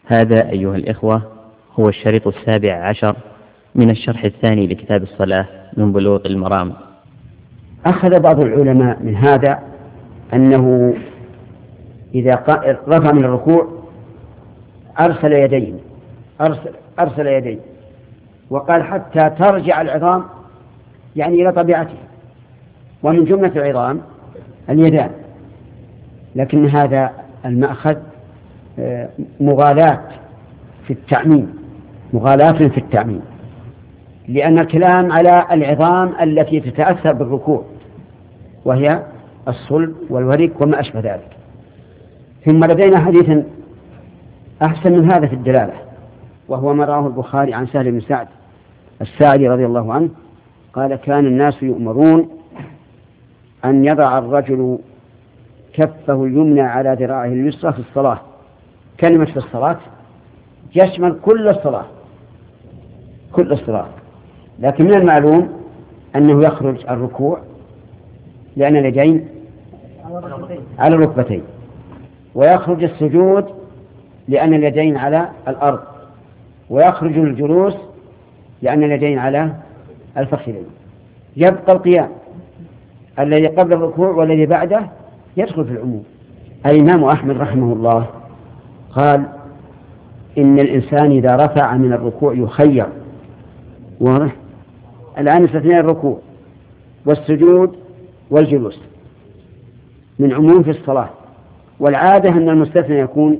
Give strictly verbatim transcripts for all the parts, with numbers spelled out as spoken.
هذا أيها الإخوة هو الشريط السابع عشر من الشرح الثاني لكتاب الصلاة من بلوغ المرام. أخذ بعض العلماء من هذا أنه إذا رفع من الركوع أرسل يدين أرسل, أرسل يدين وقال حتى ترجع العظام، يعني إلى طبيعتها، ومن جملة العظام اليدان. لكن هذا المأخذ مغالاة في التعميم مغالاة في التعميم لأن الكلام على العظام التي تتأثر بالركوع، وهي الصلب والورك وما أشبه ذلك. ثم لدينا حديث أحسن من هذا في الدلالة، وهو ما رواه البخاري عن سهل بن سعد الساعدي رضي الله عنه قال: كان الناس يؤمرون أن يضع الرجل كفه اليمنى على ذراعه اليسرى في الصلاة. كلمة في الصلاة يشمل كل الصلاة كل الصلاة لكن من المعلوم أنه يخرج الركوع لأن اليدين على الركبتين، ويخرج السجود لأن اليدين على الأرض، ويخرج الجلوس لأن اليدين على الفخذين. يبقى القيام الذي قبل الركوع والذي بعده يدخل في العموم. الإمام أحمد رحمه الله قال: إن الإنسان إذا رفع من الركوع يخير. واضح؟ الآن استثناء الركوع والسجود والجلوس من عموم في الصلاة، والعادة أن المستثنى يكون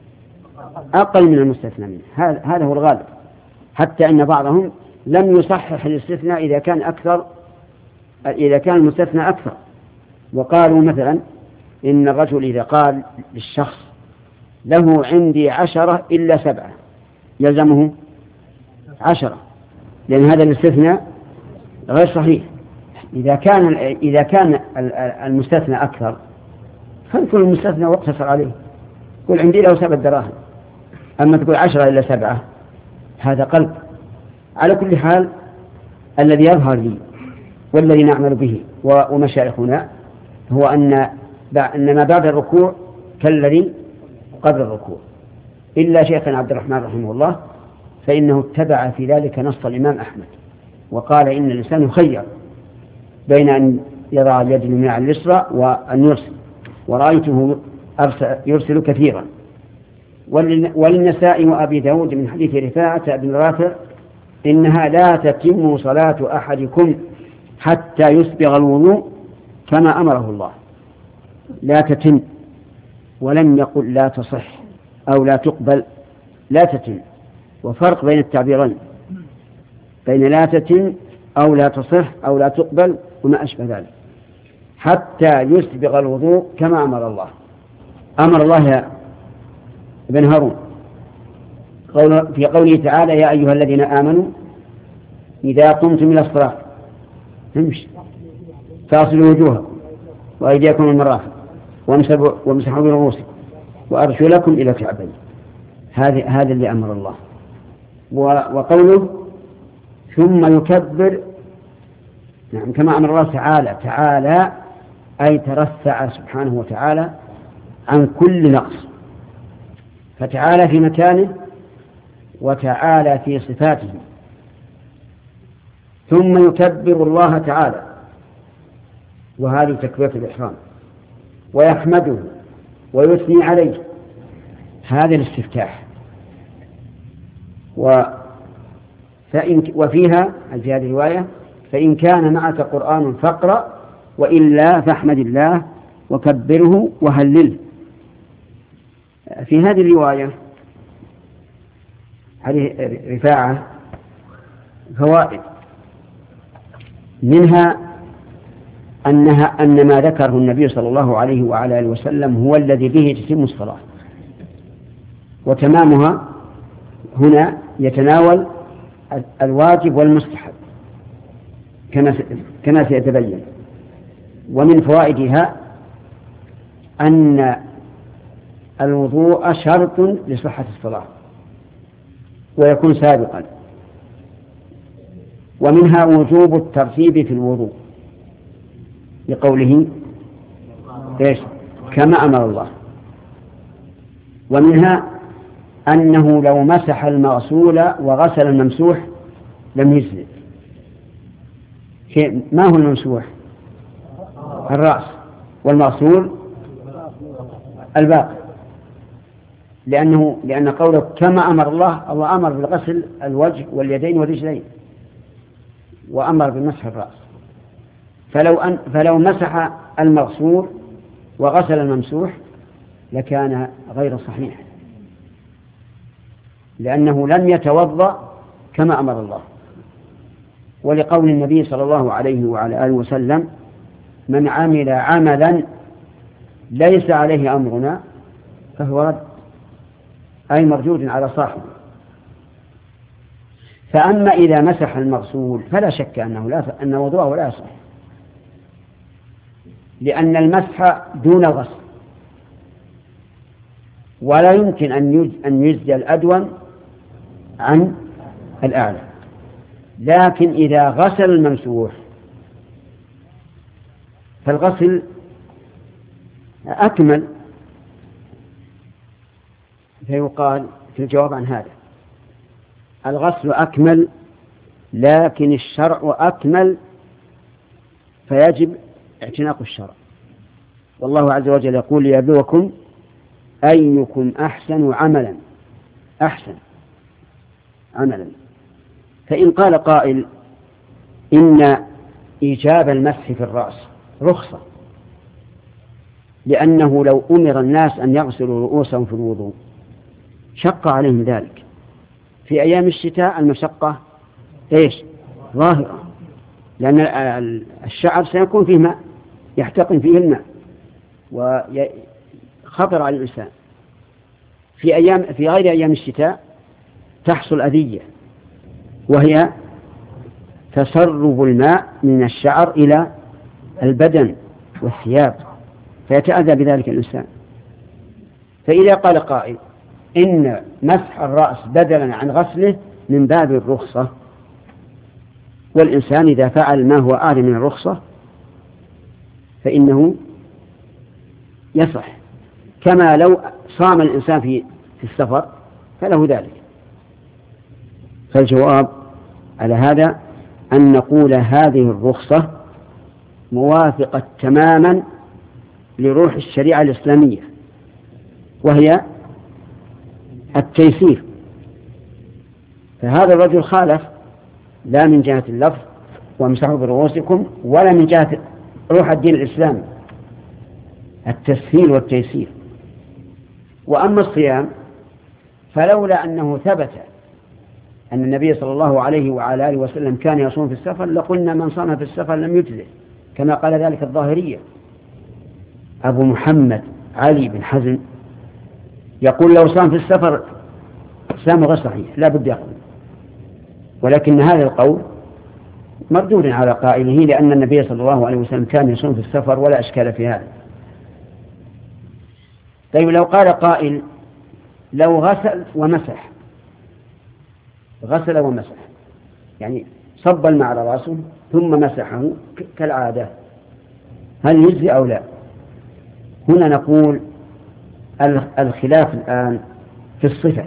أقل من المستثنى منه، هذا هو الغالب، حتى أن بعضهم لم يصحح الاستثناء إذا كان أكثر إذا كان المستثنى أكثر. وقالوا مثلا إن الرجل إذا قال للشخص: له عندي عشرة إلا سبعة، يلزمه عشرة، لأن هذا الاستثناء غير صحيح. إذا كان إذا كان المستثنى أكثر فاذكر المستثنى واقتصر عليه، قل عندي له سبع دراهم. أما تقول عشرة إلا سبعة هذا قلب. على كل حال الذي يظهر لي والذي نعمل به ومشايخنا هو أن أن ما بعد الركوع كالذي قبل الركوع، إلا شيخنا عبد الرحمن رحمه الله فإنه اتبع في ذلك نص الإمام أحمد وقال: إن الإنسان يخير بين أن يضع اليد اليمنى على اليسرى وأن يرسل، ورأيته يرسل كثيرا. وللنسائي وأبي داود من حديث رفاعة بن رافع: إنها لا تتم صلاة أحدكم حتى يسبغ الوضوء كما أمره الله. لا تتم، ولم يقل لا تصح أو لا تقبل، لا تتم. وفرق بين التعبيرين، بين لا تتم أو لا تصح أو لا تقبل وما أشبه ذلك، حتى يسبغ الوضوء كما أمر الله. أمر الله يا ابن هارون في قوله تعالى: يا أيها الذين آمنوا إذا قمتم إلى الصلاة فاغسلوا وجوهكم وأيديكم المرافق وامسحوا برؤوسكم وأرجلكم إلى الكعبين. هذا هذا اللي أمر الله. وقوله ثم يكبر، نعم، كما أمر الله تعالى. تعالى أي ترفع سبحانه وتعالى عن كل نقص، فتعالى في مكانه وتعالى في صفاته. ثم يكبر الله تعالى، وهذه تكبيرة الإحرام، ويحمده ويثني عليه، هذا الاستفتاح. وفإن وفيها في هذه الرواية: فإن كان معك قرآن فاقرأ وإلا فاحمد الله وكبره وهلله. في هذه الرواية هذه رفاعة فوائد، منها أنها أن ما ذكره النبي صلى الله عليه وعلى آله وسلم هو الذي به تتم الصلاة، وتمامها هنا يتناول الواجب والمستحب كما سيتبين. ومن فوائدها أن الوضوء شرط لصحة الصلاة ويكون سابقا. ومنها وجوب الترتيب في الوضوء لقوله إيش؟ كما أمر الله. ومنها أنه لو مسح المغسول وغسل الممسوح لم يجزئ. ما هو الممسوح؟ الرأس، والمغسول الباقي، لأنه لأن قوله كما أمر الله، الله أمر بالغسل الوجه واليدين والرجلين وأمر بمسح الرأس. فلو أن فلو مسح المغسول وغسل الممسوح لكان غير صحيح، لأنه لم يتوضأ كما أمر الله، ولقول النبي صلى الله عليه وعلى آله وسلم: من عمل عملا ليس عليه أمرنا فهو رد، أي مردود على صاحبه. فأما إذا مسح المغسول فلا شك أنه لا أن وضوءه لا يصح، لأن المسح دون الغسل، ولا يمكن أن يجزي الأدون عن الأعلى. لكن إذا غسل الممسوح فالغسل أكمل، فيقال في الجواب عن هذا: الغسل أكمل لكن الشرع أكمل، فيجب اعتناق الشرع. والله عز وجل يقول: ليبلوكم أيكم أحسن عملا، أحسن عملا. فإن قال قائل إن إيجاب المسح في الرأس رخصة، لأنه لو أمر الناس أن يغسلوا رؤوسهم في الوضوء شق عليهم ذلك. في أيام الشتاء المشقة إيش؟ ظاهرة، لأن الشعر سيكون فيه ماء، يحتقن فيه الماء وخطر على الإنسان. في أيام في غير أيام الشتاء تحصل أذية، وهي تسرب الماء من الشعر إلى البدن والثياب، فيتأذى بذلك الإنسان. فإذا قال قائل إن مسح الرأس بدلا عن غسله من باب الرخصة، والإنسان إذا فعل ما هو أعلى من الرخصة فإنه يصح، كما لو صام الإنسان في في السفر فله ذلك. فالجواب على هذا أن نقول هذه الرخصة موافقة تماما لروح الشريعة الإسلامية، وهي التيسير. فهذا الرجل خالف لا من جهة اللفظ وامسحوا برؤوسكم، ولا من جهة روح الدين الإسلامي، التسهيل والتيسير. وأما الصيام فلولا أنه ثبت أن النبي صلى الله عليه وعلى آله وسلم كان يصوم في السفر لقلنا من صام في السفر لم يجزئ، كما قال ذلك الظاهرية. أبو محمد علي بن حزم يقول لو صام في السفر صام غير صحيح لا بد يقول، ولكن هذا القول مردود على قائله، لأن النبي صلى الله عليه وسلم كان يصوم في السفر ولا أشكال في هذا. طيب لو قال قائل لو غسل ومسح، غسل ومسح يعني صب الماء على رأسه ثم مسحه كالعادة، هل يجزي أو لا؟ هنا نقول الخلاف الآن في الصفة.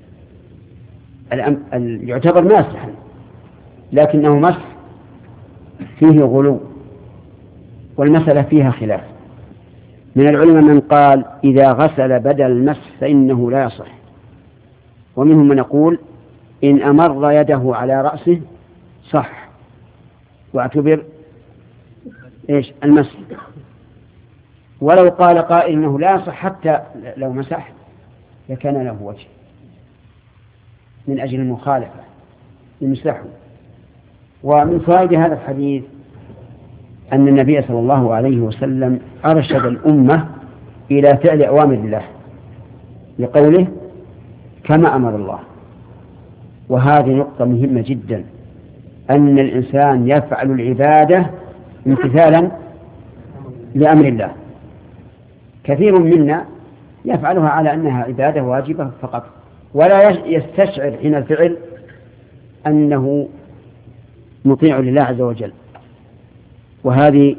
يعتبر ماسحا لكنه مسح فيه غلو، والمسألة فيها خلاف. من العلماء من قال إذا غسل بدل المسح فإنه لا يصح، ومنهم من يقول إن أمر يده على رأسه صح واعتبر إيش المسح. ولو قال قائل إنه لا يصح حتى لو مسح لكان له وجه من أجل المخالفة يمسحه. ومن فائدة هذا الحديث أن النبي صلى الله عليه وسلم أرشد الأمة إلى فعل أوامر الله لقوله كما أمر الله. وهذه نقطة مهمة جدا، أن الإنسان يفعل العبادة امتثالا لأمر الله. كثير منا يفعلها على أنها عبادة واجبة فقط، ولا يستشعر حين الفعل أنه مطيع لله عز وجل، وهذه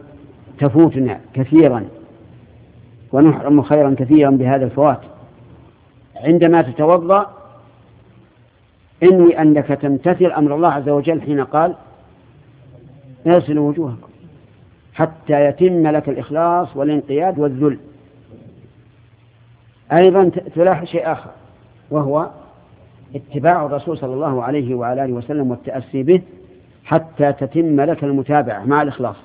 تفوتنا كثيرا ونحرم خيرا كثيرا بهذا الفوات. عندما تتوضأ انوي أنك تمتثل أمر الله عز وجل حين قال اغسلوا وجوهكم حتى يتم لك الإخلاص والانقياد والذل. أيضا تلاحظ شيء آخر وهو اتباع الرسول صلى الله عليه وعلى آله وسلم والتأسي به حتى تتم لك المتابعة مع الإخلاص.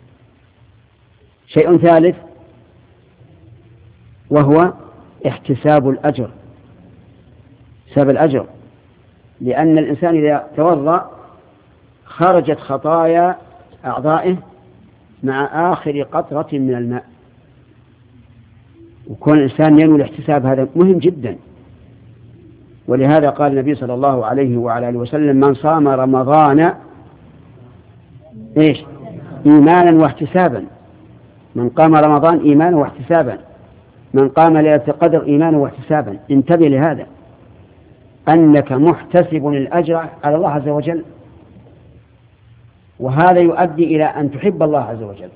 شيء ثالث وهو احتساب الأجر، حساب الأجر، لأن الإنسان إذا توضأ خرجت خطايا أعضائه مع آخر قطرة من الماء، وكون الإنسان ينوي الاحتساب هذا مهم جدا. ولهذا قال النبي صلى الله عليه وعلى آله وسلم من صام رمضان إيش إيمانا واحتسابا، من قام رمضان إيمانا واحتسابا، من قام ليلة القدر إيمانا واحتسابا. انتبه لهذا أنك محتسب الأجر على الله عز وجل، وهذا يؤدي إلى أن تحب الله عز وجل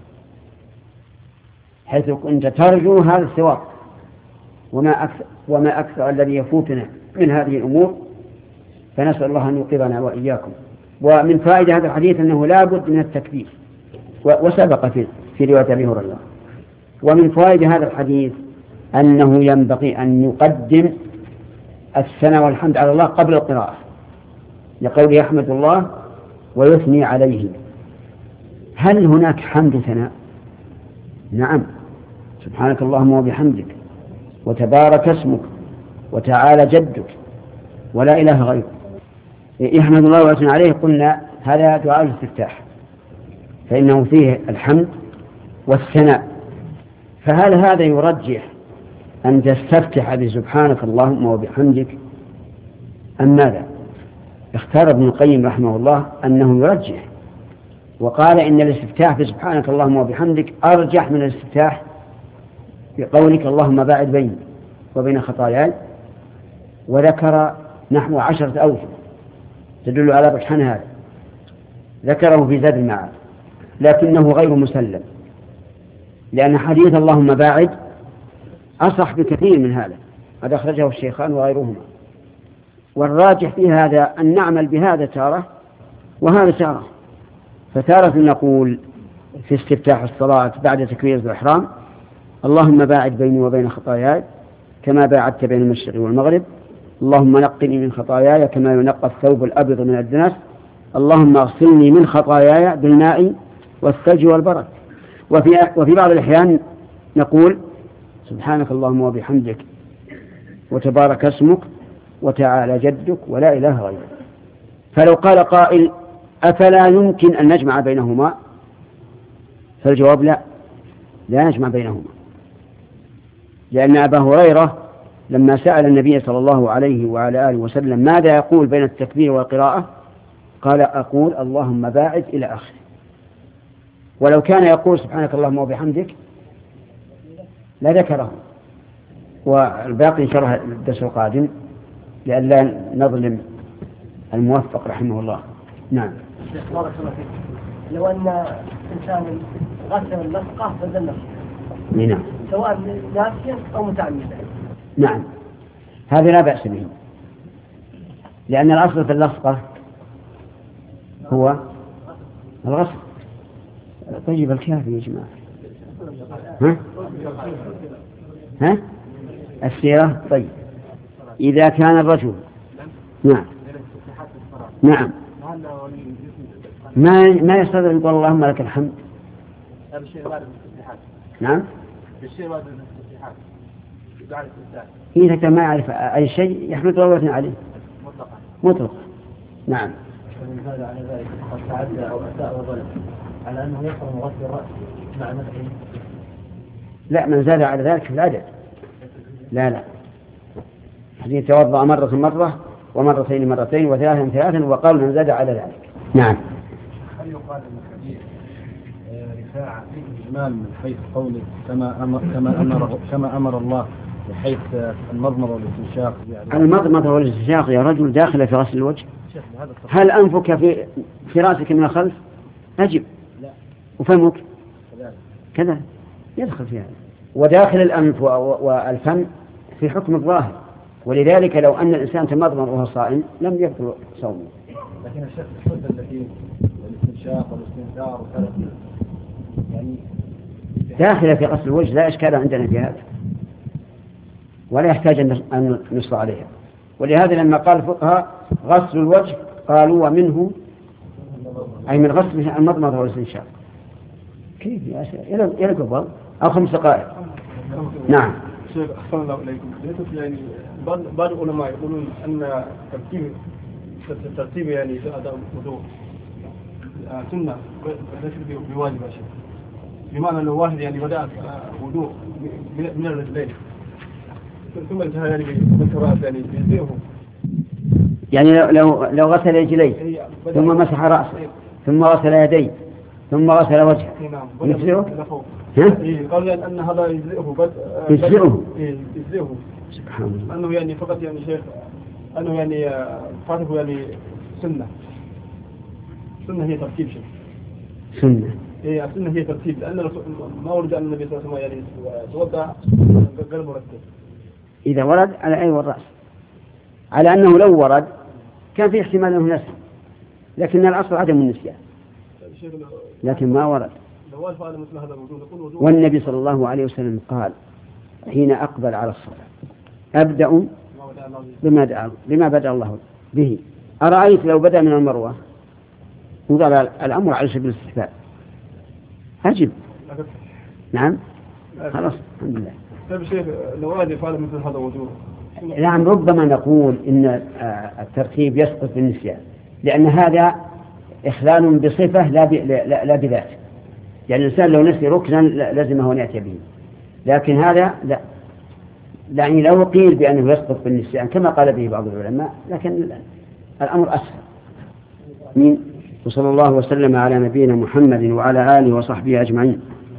حيث كنت ترجو هذا الثواب. وما أكثر, وما أكثر الذي يفوتنا من هذه الأمور، فنسأل الله أن يوقظنا وإياكم. ومن فائدة هذا الحديث أنه لا بد من التكبير، وسبق في, في رواية أبي هريرة. ومن فائدة هذا الحديث أنه ينبغي أن يقدم الثناء والحمد على الله قبل القراءة، لقوله يحمد الله ويثني عليه. هل هناك حمد ثناء؟ نعم، سبحانك اللهم وبحمدك وتبارك اسمك وتعالى جدك ولا إله غيرك. يحمد الله ويثني عليه قلنا هذا دعاء الاستفتاح، فإنه فيه الحمد والثناء. فهل هذا يرجح أن تستفتح بسبحانك اللهم وبحمدك أم ماذا؟ اختار ابن القيم رحمه الله أنه يرجح، وقال إن الاستفتاح بسبحانك اللهم وبحمدك أرجح من الاستفتاح بقولك اللهم باعد بيني وبين خطاياي، وذكر نحو عشرة أوجه تدل على رجحان هذا، ذكره في زاد المعاد، لكنه غير مسلم، لأن حديث اللهم باعد أصح بكثير من هذا، هذا أخرجه الشيخان وغيرهما. والراجح في هذا أن نعمل بهذا تارة وهذا تارة. فتارة نقول في استفتاح الصلاة بعد تكبيرة الإحرام اللهم باعد بيني وبين خطاياي كما باعدت بين المشرق والمغرب، اللهم نقني من خطاياي كما ينقى الثوب الأبيض من الدنس، اللهم اغسلني من خطاياي بالماء والثلج والبرد. وفي, وفي بعض الأحيان نقول سبحانك اللهم وبحمدك وتبارك اسمك وتعالى جدك ولا إله غيرك. فلو قال قائل أفلا يمكن أن نجمع بينهما؟ فالجواب لا، لا نجمع بينهما، لأن أبا هريرة لما سأل النبي صلى الله عليه وعلى آله وسلم ماذا يقول بين التكبير والقراءة قال أقول اللهم باعد إلى آخره. ولو كان يقول سبحانك اللهم وبحمدك لا ذكره. والباقي شرح الدرس القادم لئلا نظلم الموفق رحمه الله. نعم. بارك الله فيك. لو أن إنسان غسل اللصقة بدل نفسه نعم سواء ناسيا أو متعمدا، نعم هذا لا بأس به، لأن الأصل في اللصقة هو الغسل. طيب الكافي يا جماعة. ها؟ ها؟ السيرة. طيب إذا كان الرجل نعم نعم ما ما يستطيع أن يقول اللهم لك الحمد. نعم إذا كان ما يعرف أي شيء يحمد الله عليه مطلق. نعم. ومن هذا على ذلك قد تعدى أو أساء وظلم على أنه يحرم غسل الرأس مع مسحه. لا، من زاد على ذلك في العدد. لا لا حديث توضأ مرة مرة ومرتين مرتين وثلاثا ثلاثا، وقال من زاد على ذلك. نعم. هل يقال ان الحديث رفاعة اجمال من حيث قوله كما امر كما امر كما امر الله، بحيث المضمضة والاستنشاق؟ يعني المضمضة والاستنشاق يا رجل داخلة في غسل الوجه. هل أنفك في في رأسك من الخلف؟ أجب. لا. وفمك كذلك كذا يدخل في هذا. وداخل الأنف والفم في حكم الظاهر، ولذلك لو أن الإنسان تمضمض وهو صائم لم يبطل صومه. لكن الشيخ الحدة التي الاستنشاق والاستنثار وكذا يعني داخلة في غسل الوجه لا إشكال عندنا في هذا ولا يحتاج أن نصل عليها. ولهذا لما قال الفقهاء غسل الوجه قالوا ومنه أي من غسل المضمضة والاستنشاق. كيف يا شيخ إلى قبل أو خمس دقائق. نعم. شيخ أحسن الله إليكم. يعني بعض العلماء يقولون أن ترتيب ترتيب يعني في أداء الوضوء سنة ليس بواجب يا شيخ. بمعنى لو واحد يعني بدأ وضوء من الرجلين ثم انتهى يعني بالكراس يعني يجزئه. يعني لو لو غسل رجليه ثم مسح رأسه ثم غسل يديه ثم غسل وجهه يجزئه؟ قال يعني أن هذا يجزئه يجزئه يجزئه سبحان الله. أنه يعني فقط يعني شيخ أنه يعني فاته يعني سنة سنة هي ترتيب شيء سنة إيه السنة هي ترتيب لأن ما ورد أن النبي صلى الله عليه وسلم يعني توضأ غير مرتب. إذا ورد على أي والرأس على أنه لو ورد كان في احتمال أنه نسي لكن الأصل عدم النسيان لكن ما ورد. والنبي صلى الله عليه وسلم قال حين أقبل على الصلاة أبدأ بما, بما بدأ الله به. أرأيت لو بدأ من المروة وضع الأمر على سبيل الاستحباب أجب. نعم خلاص الحمد لله. طيب شيخ لو واحد يفعل مثل هذا وجوه نعم ربما نقول إن الترتيب يسقط بالنسيان لأن هذا إخلال بصفة لا, لا, لا بذات. يعني الإنسان لو نسي ركنا لازمه أن يأتي به لكن هذا لا. يعني لو قيل بأنه يسقط بالنسيان كما قال به بعض العلماء لكن الأمر أسهل. من وصلى الله وسلم على نبينا محمد وعلى آله وصحبه أجمعين.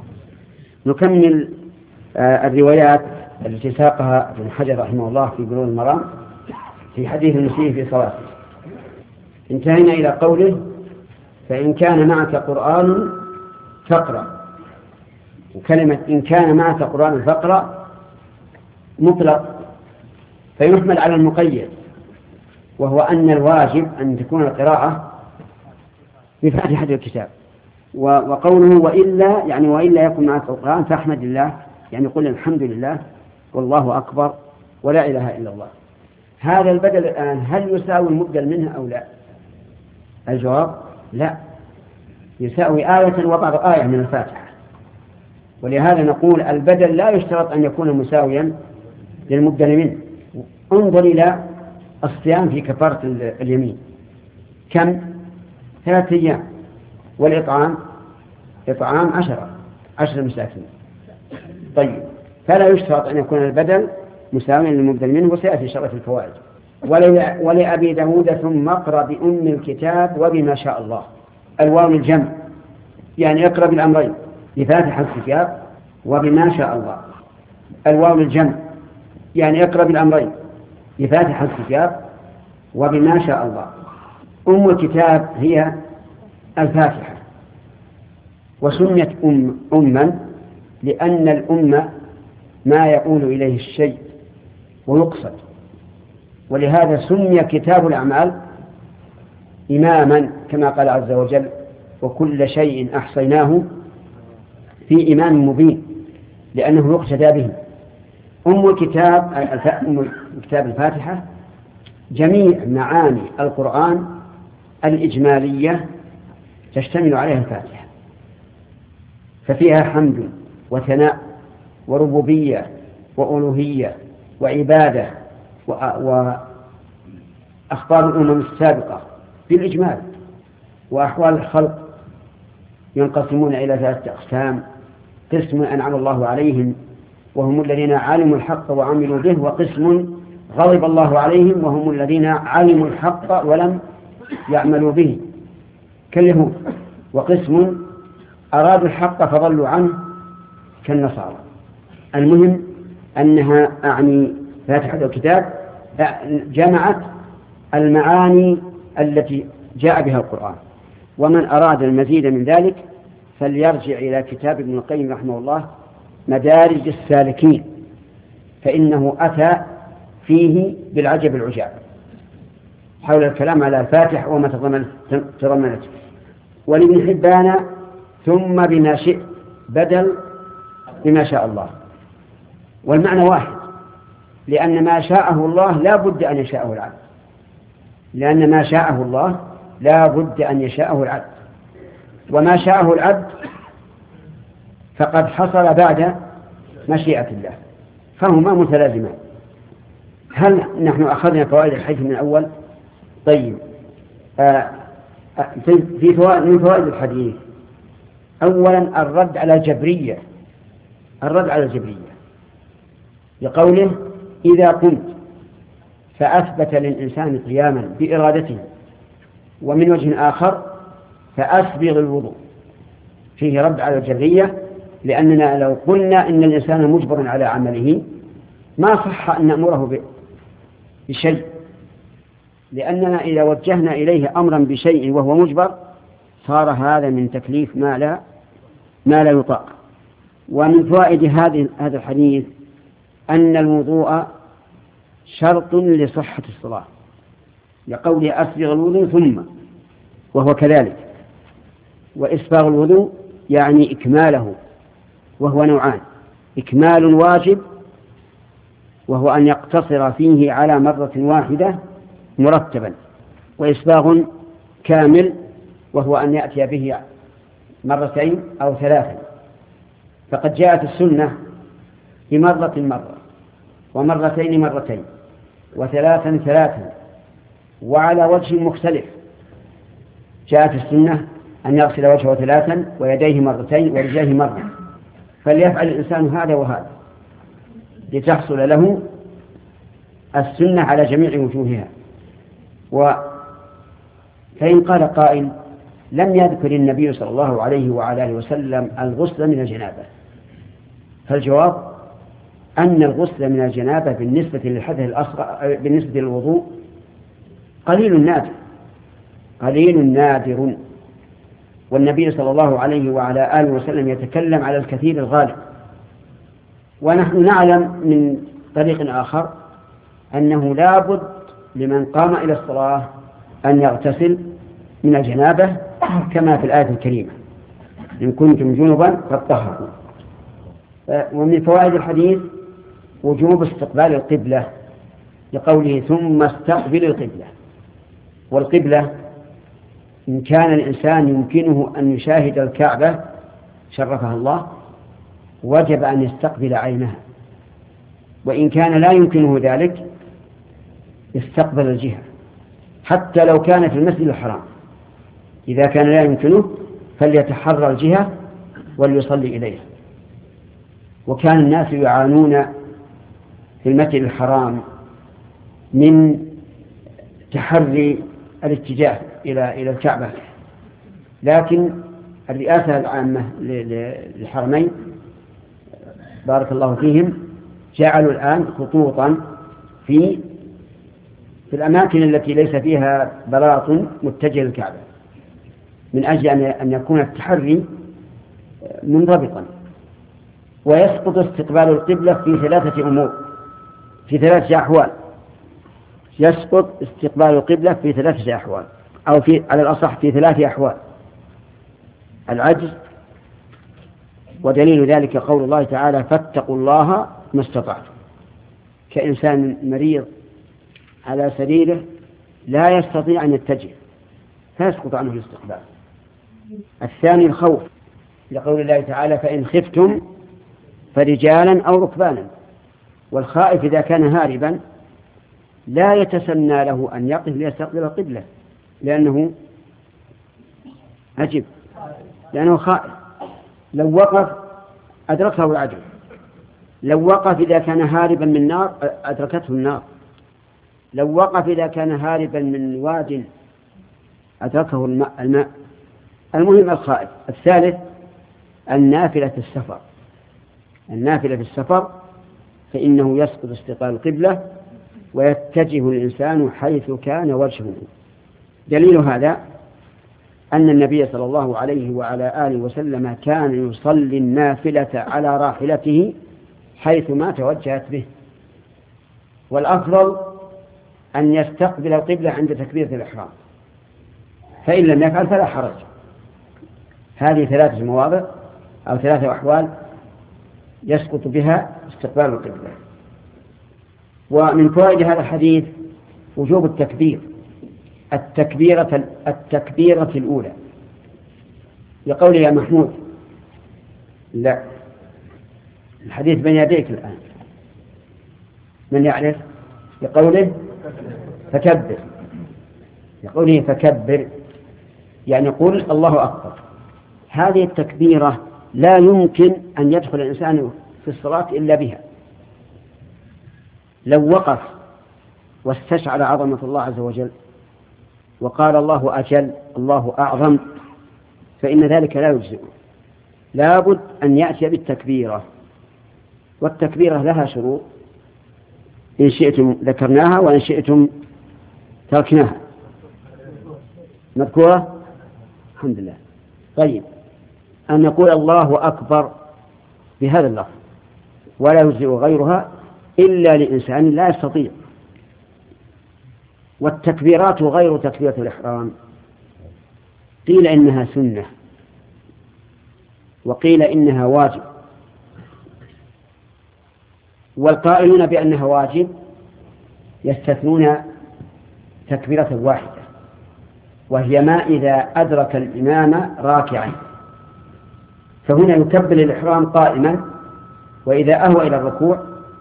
نكمل آه الروايات التي ساقها ابن حجر رحمه الله في بلوغ المرام في حديث المسيء في صلاته. انتهينا إلى قوله فإن كان معك قرآن فاقرأ. وكلمة إن كان معك قرآن فاقرأ مطلق فيحمل على المقيد وهو أن الواجب أن تكون القراءة بفاتحة الكتاب. وقوله وإلا يعني وإلا يكون معك القرآن فاحمد الله يعني قل الحمد لله والله أكبر ولا إله إلا الله. هذا البدل الآن هل يساوي المبدل منه أو لا؟ الجواب لا يساوي آية وبعض آية من الفاتحة. ولهذا نقول البدل لا يشترط أن يكون مساويا للمبدل منه. انظر إلى الصيام في كفارة اليمين كم؟ ثلاثة أيام والإطعام إطعام عشرة عشر مساكين. طيب فلا يشترط أن يكون البدل مساويا للمبدل منه وسيأتي شرف الفوائد. ولأبي داود ثم اقرأ بأم الكتاب وبما شاء الله. الواو الجمع يعني اقرأ بالأمرين بفاتحة الكتاب وبما شاء الله. الواو الجمع يعني اقرأ بالأمرين بفاتحة الكتاب وبما شاء الله. أم الكتاب هي الفاتحة وسميت أم أما لأن الأمة ما يقول إليه الشيء ويقصد. ولهذا سمي كتاب الأعمال إماما كما قال عز وجل وكل شيء أحصيناه في إمام مبين لأنه يقتدى به. أم الكتاب أم كتاب الفاتحة جميع معاني القرآن الإجمالية تشتمل عليها الفاتحة ففيها حمد وثناء وربوبية وألوهية وعبادة وأخبار الأمم السابقة بالإجمال. وأحوال الخلق ينقسمون إلى ثلاثة أقسام: قسم أنعم الله عليهم وهم الذين علموا الحق وعملوا به، وقسم غضب الله عليهم وهم الذين علموا الحق ولم يعملوا به كاليهود، وقسم أرادوا الحق فضلوا عنه كالنصارى. المهم أنها أعني فاتحة الكتاب جمعت المعاني التي جاء بها القرآن. ومن أراد المزيد من ذلك فليرجع إلى كتاب ابن القيم رحمه الله مدارج السالكين، فإنه أتى فيه بالعجب العجاب حول الكلام على الفاتح وما تضمنته. ولابن حبان ثم بما شئت بدل بما شاء الله، والمعنى واحد، لأن ما شاءه الله لا بد أن يشاءه العبد، لأن ما شاءه الله لا بد أن يشاءه العبد، وما شاءه العبد فقد حصل بعد مشيئة الله، فهما متلازمان. هل نحن أخذنا فوائد الحديث من الأول؟ طيب، آه في فوائد من فوائد الحديث، أولا الرد على الجبرية، الرد على الجبرية لقوله إذا قمت فأثبت للإنسان قياما بإرادته، ومن وجه آخر فأسبغ الوضوء، فيه رد على الجبرية، لأننا لو قلنا إن الإنسان مجبر على عمله ما صح أن نأمره بشيء، لأننا إذا وجهنا إليه أمرا بشيء وهو مجبر صار هذا من تكليف ما لا ما لا يطاق. ومن فوائد هذه هذا الحديث أن الوضوء شرط لصحة الصلاة، لقوله أسبغ الوضوء ثم، وهو كذلك. وإسباغ الوضوء يعني إكماله، وهو نوعان: إكمال واجب وهو أن يقتصر فيه على مرة واحدة مرتبا، وإسباغ كامل وهو أن يأتي به مرتين أو ثلاثا. فقد جاءت السنة بمرة مرة، ومرتين مرتين، وثلاثا ثلاثا، وعلى وجه مختلف. جاءت السنة أن يغسل وجهه ثلاثا ويديه مرتين ورجليه مرة، فليفعل الإنسان هذا وهذا لتحصل له السنة على جميع وجوهها. و فإن قال قائل لم يذكر النبي صلى الله عليه وعلى آله وسلم الغسل من الجنابة، فالجواب أن الغسل من الجنابة بالنسبة للحدث الأصغر بالنسبة للوضوء قليل نادر قليل نادر، والنبي صلى الله عليه وعلى آله وسلم يتكلم على الكثير الغالب. ونحن نعلم من طريق آخر أنه لا بد لمن قام إلى الصلاة أن يغتسل من الجنابة كما في الآية الكريمة: إن كنتم جنبا فاطهروا. ومن فوائد الحديث وجوب استقبال القبلة، لقوله ثم استقبل القبلة. والقبلة إن كان الإنسان يمكنه أن يشاهد الكعبة شرفها الله وجب أن يستقبل عينها، وإن كان لا يمكنه ذلك استقبل الجهة، حتى لو كان في المسجد الحرام. إذا كان لا يمكنه فليتحرى الجهة وليصلي إليها. وكان الناس يعانون في المسجد الحرام من تحري الاتجاه إلى إلى الكعبة، لكن الرئاسة العامة للحرمين بارك الله فيهم جعلوا الآن خطوطا في في الأماكن التي ليس فيها بلاط متجه للكعبة، من أجل أن يكون التحري منضبطا. ويسقط استقبال القبلة في ثلاثة أمور، في ثلاثة أحوال. يسقط استقبال القبلة في ثلاثة أحوال، أو في على الأصح في ثلاثة أحوال: العجز، ودليل ذلك قول الله تعالى: فاتقوا الله ما استطعتم، كإنسان مريض على سريره لا يستطيع أن يتجه فيسقط عنه الاستقبال. الثاني الخوف، لقول الله تعالى: فإن خفتم فرجالا أو ركبانا. والخائف إذا كان هاربا لا يتسنى له أن يقف ليستقبل القبلة، لأنه عجب، لأنه خائف. لو وقف أدركه العجب، لو وقف إذا كان هاربا من نار أدركته النار، لو وقف إذا كان هاربا من واد أدركه الماء, الماء. المهم الخائف. الثالث النافلة في السفر، النافلة في السفر فإنه يسقط استقبال القبلة ويتجه الإنسان حيث كان وجهه. دليل هذا أن النبي صلى الله عليه وعلى آله وسلم كان يصلي النافلة على راحلته حيث ما توجهت به، والأفضل أن يستقبل القبلة عند تكبيرة الإحرام، فإن لم يفعل فلا حرج. هذه ثلاثة مواضع أو ثلاثة أحوال يسقط بها استقبال القبلة. ومن فوائد هذا الحديث وجوب التكبير التكبيرة التكبيرة الأولى، لقوله يا محمود. لا، الحديث بين يديك الآن، من يعرف؟ لقوله فكبر، لقوله فكبر يعني قل الله أكبر. هذه التكبيرة لا يمكن أن يدخل الإنسان في الصلاة إلا بها. لو وقف واستشعر عظمة الله عز وجل وقال الله أجل الله أعظم فإن ذلك لا يجزئ، لابد أن يأتي بالتكبيرة، والتكبيرة لها شروط إن شئتم ذكرناها وإن شئتم تركناها. مذكورة؟ الحمد لله. طيب، أن يقول الله أكبر بهذا اللفظ ولا يجزئ غيرها إلا لإنسان لا يستطيع. والتكبيرات غير تكبيرة الإحرام قيل إنها سنة وقيل إنها واجب، والقائلون بأنها واجب يستثنون تكبيرة واحدة، وهي ما إذا أدرك الإمام راكعا، فهنا يكبر الإحرام قائما، وإذا أهوى إلى الركوع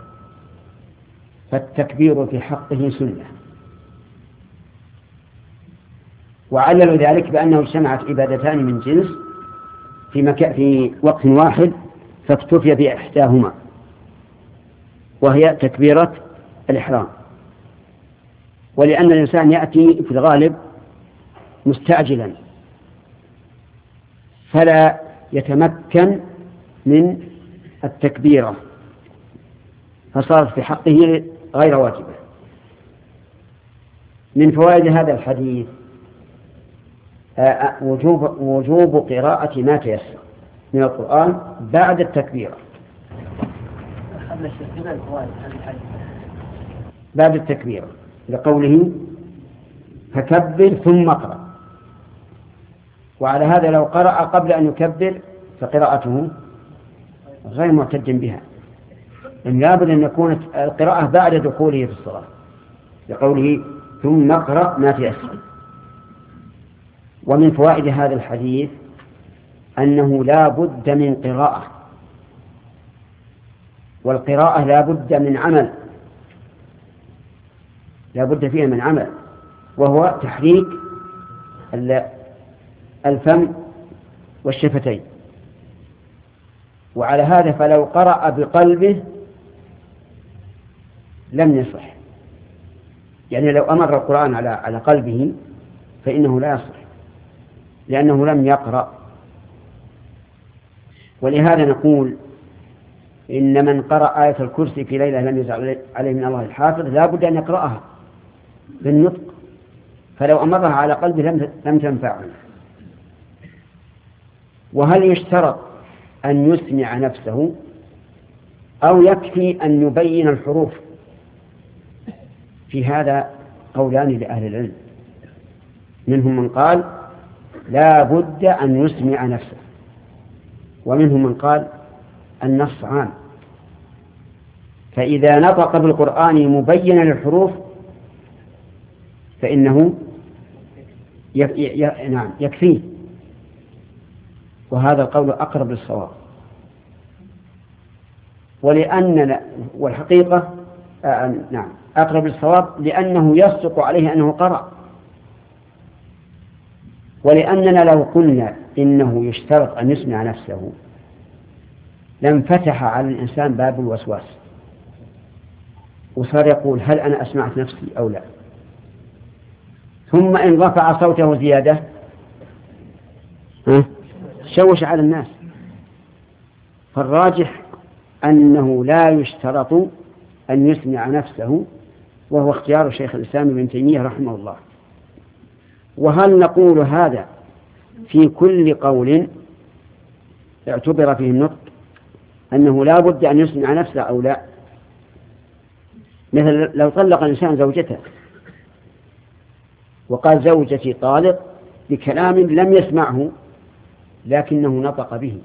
فالتكبير في حقه سنة. وعللوا ذلك بأنه اجتمعت عبادتان من جنس في, مكان في وقت واحد فاكتفي بإحداهما وهي تكبيرة الإحرام. ولأن الإنسان يأتي في الغالب مستعجلا فلا يتمكن من التكبيرة فصارت في حقه غير واجبة. من فوائد هذا الحديث وجوب, وجوب قراءة ما تيسر من القرآن بعد التكبيرة. بعد التكبيرة لقوله فكبر ثم اقرأ، وعلى هذا لو قرأ قبل أن يكبر فقراءته غير معتد بها، إن لابد أن يكون القراءة بعد دخوله في الصلاة لقوله ثم اقرأ ما تيسر. ومن فوائد هذا الحديث أنه لا بد من قراءة، والقراءة لا بد من عمل، لا بد فيها من عمل، وهو تحريك الفم والشفتين. وعلى هذا فلو قرأ بقلبه لم يصح، يعني لو أمر القرآن على على قلبه فإنه لا يصح لأنه لم يقرأ. ولهذا نقول إن من قرأ آية الكرسي في ليلة لم يزل عليه من الله الحافظ لا بد أن يقرأها بالنطق، فلو أمرها على قلبه لم تنفعه. وهل يشترط أن يسمع نفسه أو يكفي أن يبين الحروف؟ في هذا قولان لأهل العلم، منهم من قال لا بد أن يسمع نفسه، ومنهم من قال النص عام، فإذا نطق بالقرآن مبينا للحروف فإنه يك... ي... نعم يكفيه، وهذا القول أقرب للصواب. ولأن والحقيقة آه نعم أقرب للصواب لأنه يصدق عليه أنه قرأ. ولأننا لو قلنا إنه يشترط أن يسمع نفسه لانفتح على الإنسان باب الوسواس وصار يقول هل أنا أسمعت نفسي أو لا، ثم إن رفع صوته زيادة شوش على الناس. فالراجح أنه لا يشترط أن يسمع نفسه، وهو اختيار شيخ الإسلام ابن تيمية رحمه الله. وهل نقول هذا في كل قول اعتبر فيه النطق أنه لا بد أن يسمع نفسه أو لا؟ مثل لو طلق الإنسان زوجته وقال زوجتي طالق بكلام لم يسمعه لكنه نطق به،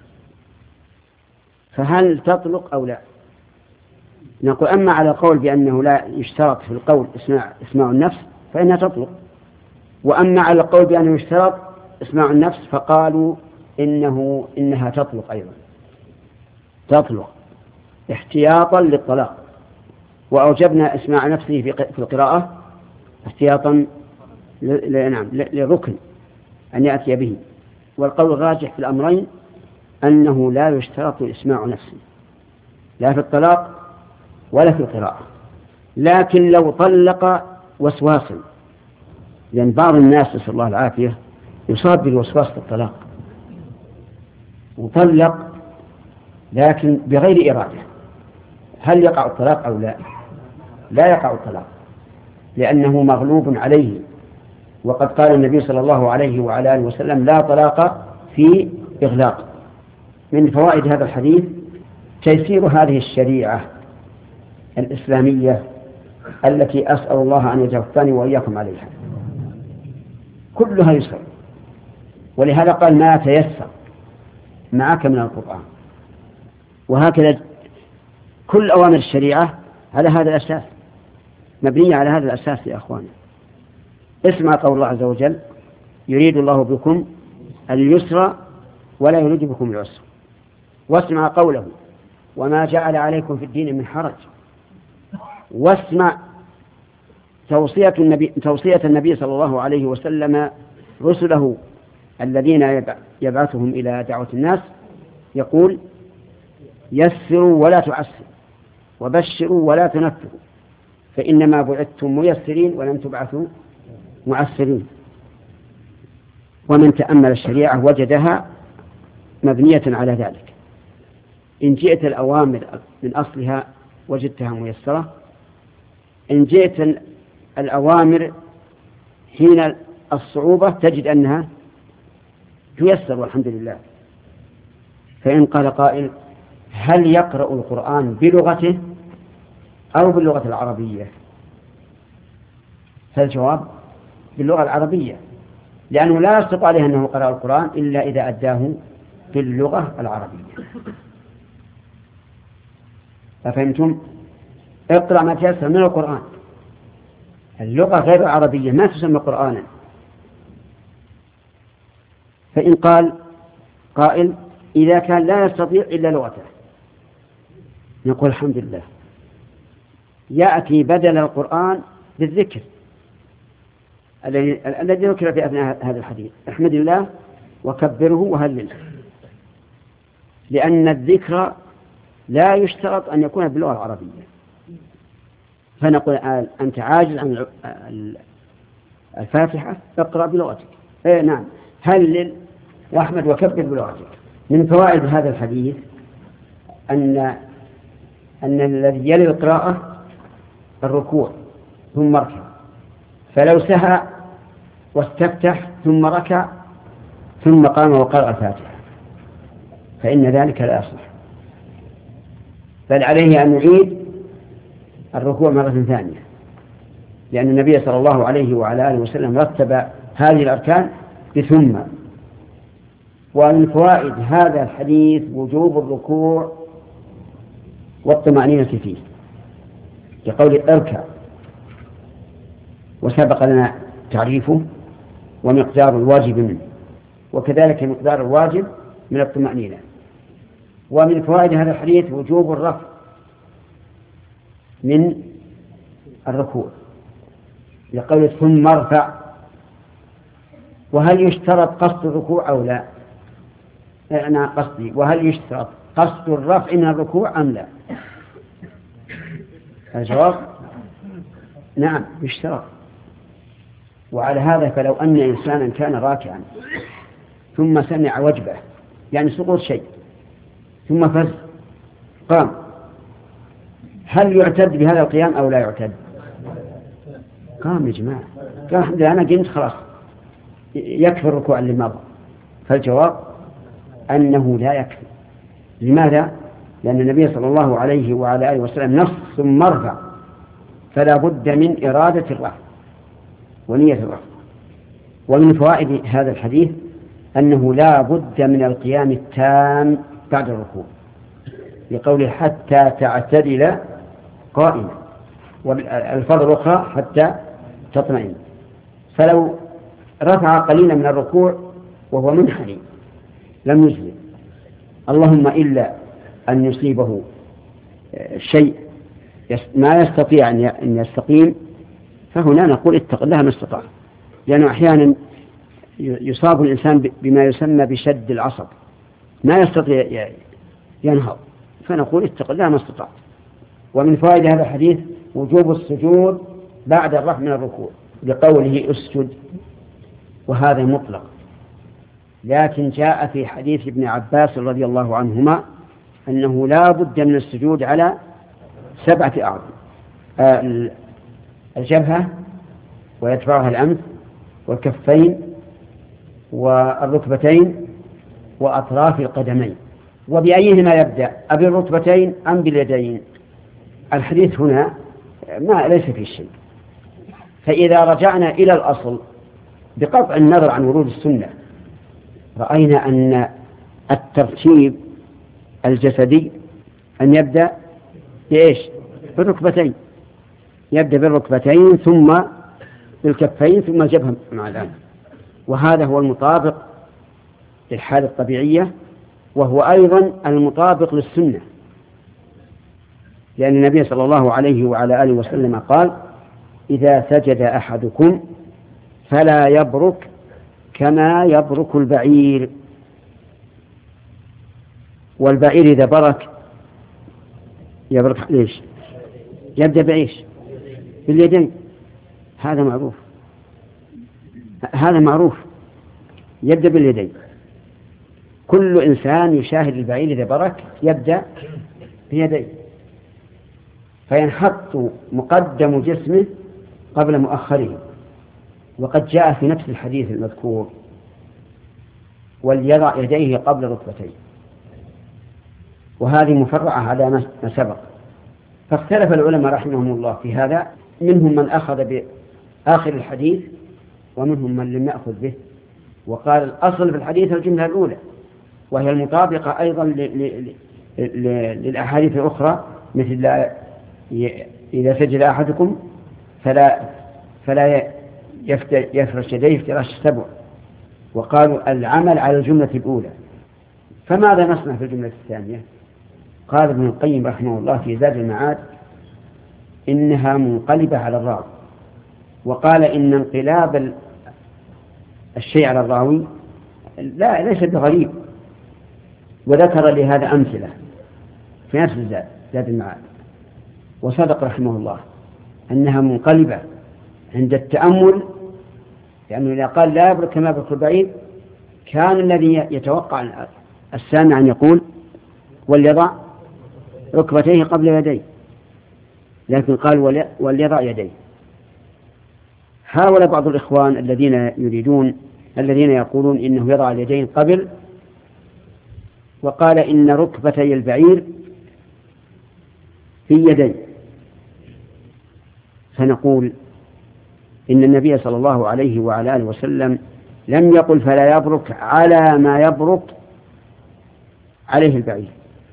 فهل تطلق أو لا؟ نقول أما على قول بأنه لا يشترط في القول اسماع, اسماع النفس فإنها تطلق، وأما على القول بأنه يشترط اسماع النفس فقالوا إنه إنها تطلق أيضا، تطلق احتياطا للطلاق، وأوجبنا اسماع نفسه في القراءة احتياطا نعم للركن أن يأتي به. والقول الراجح في الأمرين أنه لا يشترط إسماع نفسه لا في الطلاق ولا في القراءة، لكن لو طلق وسواسا، لأن بعض الناس نسأل الله العافية يصاب بالوسواس في الطلاق وطلق لكن بغير إرادة، هل يقع الطلاق أو لا؟ لا يقع الطلاق لأنه مغلوب عليه، وقد قال النبي صلى الله عليه وعلى آله وسلم لا طلاق في إغلاق. من فوائد هذا الحديث تيسير هذه الشريعة الإسلامية التي أسأل الله أن يتوفاني وإياكم عليها، كلها يسر، ولهذا قال ما تيسر معك من القرآن. وهكذا كل أوامر الشريعة على هذا الأساس، مبنية على هذا الأساس يا أخواني. اسمع قول الله عز وجل يريد الله بكم اليسر ولا يريد بكم العسر، واسمع قوله وما جعل عليكم في الدين من حرج، واسمع توصية النبي, توصية النبي صلى الله عليه وسلم رسله الذين يبعثهم إلى دعوة الناس، يقول يسروا ولا تعسروا وبشروا ولا تنفروا فإنما بعثتم ميسرين ولم تبعثوا معسرين. ومن تأمل الشريعة وجدها مبنية على ذلك. إن جئت الأوامر من أصلها وجدتها ميسرة، إن جئت الأوامر حين الصعوبة تجد أنها تيسر والحمد لله. فإن قال قائل هل يقرأ القرآن بلغته أو باللغة العربية؟ فالجواب باللغة العربية، لأنه لا يصدق عليه أنه قرأ القرآن إلا إذا أداه باللغة العربية. أفهمتم؟ اقرأ ما تيسر من القرآن، اللغة غير العربية ما تسمى قرآنا. فإن قال قائل إذا كان لا يستطيع إلا لغته، نقول الحمد لله، يأتي بدل القرآن بالذكر الذي ذكر في أثناء هذا الحديث، احمد الله وكبره وهلله، لأن الذكر لا يشترط أن يكون باللغة العربية. فنقول أنت عاجز عن الفاتحة اقرأ بلغتك، ايه نعم هلل واحمد وكبر بلغتك. من فوائد هذا الحديث أن أن الذي يلي القراءة الركوع ثم ركع، فلو سهى واستفتح ثم ركع ثم قام وقرأ الفاتحة فإن ذلك لا يصح، بل عليه أن يعيد الركوع مرة ثانية، لأن النبي صلى الله عليه وعلى آله وسلم رتب هذه الأركان بثم. ومن فوائد هذا الحديث وجوب الركوع والطمأنينة فيه، لقول اركع، وسبق لنا تعريفه ومقدار الواجب منه، وكذلك مقدار الواجب من الطمأنينة. ومن فوائد هذا الحديث وجوب الرفع من الركوع، لقول ثم ارفع. وهل يشترط قصد الركوع أو لا؟ أنا قصدي وهل يشترط قصد الرفع من الركوع أم لا؟ الجواب نعم يشترط. وعلى هذا فلو أن إنسانا كان راكعا ثم سمع وجبه يعني سقوط شيء ثم فز قام، هل يعتد بهذا القيام أو لا يعتد؟ قام يا جماعة، قال الحمد لله أنا قمت خلاص يكفي الركوع اللي مضى. فالجواب أنه لا يكفي. لماذا؟ لأن النبي صلى الله عليه وعلى آله وسلم نص ثم ارفع، فلا بد من إرادة الرفع ونية الرفع. ومن فوائد هذا الحديث أنه لا بد من القيام التام بعد الركوع، لقوله حتى تعتدل قائما، والفضل الأخرى حتى تطمئن. فلو رفع قليلا من الركوع وهو منحني لم يجزئ، اللهم إلا أن يصيبه شيء ما يستطيع أن يستقيم، فهنا نقول اتق الله ما استطاع، لأنه أحيانا يصاب الإنسان بما يسمى بشد العصب ما يستطيع ينهض، فنقول اتق الله ما استطاع. ومن فوائد هذا الحديث وجوب السجود بعد الرفع من الركوع لقوله اسجد، وهذا مطلق، لكن جاء في حديث ابن عباس رضي الله عنهما أنه لا بد من السجود على سبعة أعضاء: الجبهة ويتبعها الأنف والكفين والركبتين وأطراف القدمين. وبأيهما يبدأ، أبي الركبتين أم باليدين؟ الحديث هنا ما ليس فيه شيء. فإذا رجعنا إلى الأصل بقطع النظر عن ورود السنة رأينا أن الترتيب الجسدي أن يبدأ بإيش؟ بالركبتين، يبدأ بالركبتين ثم بالكفين ثم الجبهة مع الأنف، وهذا هو المطابق للحالة الطبيعية، وهو أيضا المطابق للسنة، لأن النبي صلى الله عليه وعلى آله وسلم قال: إذا سجد أحدكم فلا يبرك كما يبرك البعير. والبعير إذا برك يبرك ليش؟ يبدأ بعيش باليدين، هذا معروف، هذا معروف يبدأ باليدين. كل إنسان يشاهد البعير إذا برك يبدأ بيديه، فينحط مقدم جسمه قبل مؤخره. وقد جاء في نفس الحديث المذكور: وليضع يديه قبل ركبتيه. وهذه مفرعة على ما سبق. فاختلف العلماء رحمهم الله في هذا، منهم من أخذ بآخر الحديث ومنهم من لم يأخذ به، وقال الأصل في الحديث الجملة الأولى، وهي المطابقة أيضا للأحاديث الأخرى، مثل لا إذا سجد أحدكم فلا فلا يفرش يديه افتراش السبع. وقالوا العمل على الجملة الأولى. فماذا نصنع في الجملة الثانية؟ قال ابن القيم رحمه الله في زاد المعاد: إنها منقلبة على الراوي. وقال إن انقلاب الشيء على الراوي لا ليس بغريب، وذكر لهذا أمثلة في نفس الزاد زاد المعاد. وصدق رحمه الله أنها منقلبة عند التأمل، لأنه إذا قال لا يبرك كما يبرك البعير كان الذي يتوقع السامع أن يقول وليضع ركبتيه قبل يديه، لكن قال وليضع يديه. حاول بعض الإخوان الذين يريدون الذين يقولون إنه يضع اليدين قبل، وقال إن ركبتي البعير في يديه، فنقول إن النبي صلى الله عليه وعلى آله وسلم لم يقل فلا يبرك على ما يبرك عليه البعير،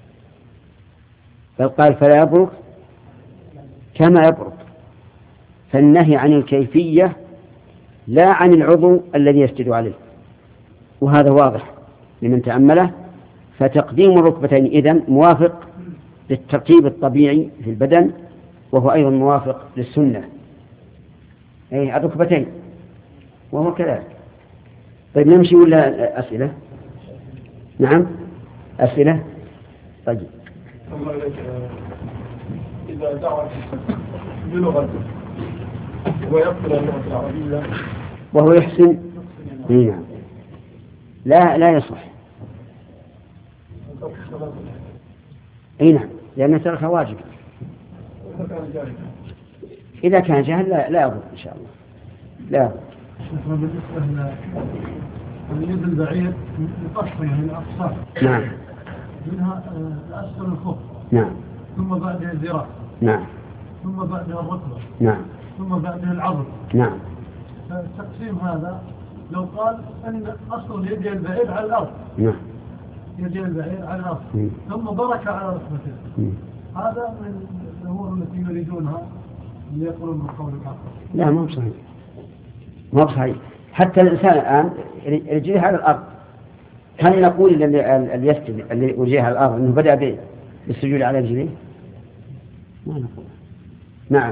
بل قال فلا يبرك كما يبرك. فالنهي عن الكيفية لا عن العضو الذي يسجد عليه، وهذا واضح لمن تأمله. فتقديم الركبتين إذن موافق للترتيب الطبيعي في البدن، وهو أيضا موافق للسنة، أي الركبتين، وهو كذلك. طيب نمشي ولا أسئلة؟ نعم أسئلة. طيب إذا دعا بلغة ويقتل اللغة العربية وهو يحسن، نعم لا لا يصح. اي نعم، لأن تركها واجب. إذا كان جاهل لا لا يضر إن شاء الله، لا يضر. بالنسبة لليد البعير مقسمة من أقسام. نعم. منها الأسفل الخف. نعم. ثم بعد الذراع. نعم. ثم بعدها الركبة نعم ثم بعدها العضد. نعم. فالتقسيم هذا لو قال أن أصل يجي البعير على الأرض. نعم. يجي البعير على الأرض مم. ثم برك على ركبته. هذا من الأمور التي يريدونها ليقولوا من قول الآخر. لا ما هو صحيح، ما هو صحيح. حتى الإنسان الآن رجليه على الأرض، هل نقول اللي يسجد اللي وجهه على الأرض أنه بدأ بالسجود على رجليه؟ ما نقول. نعم.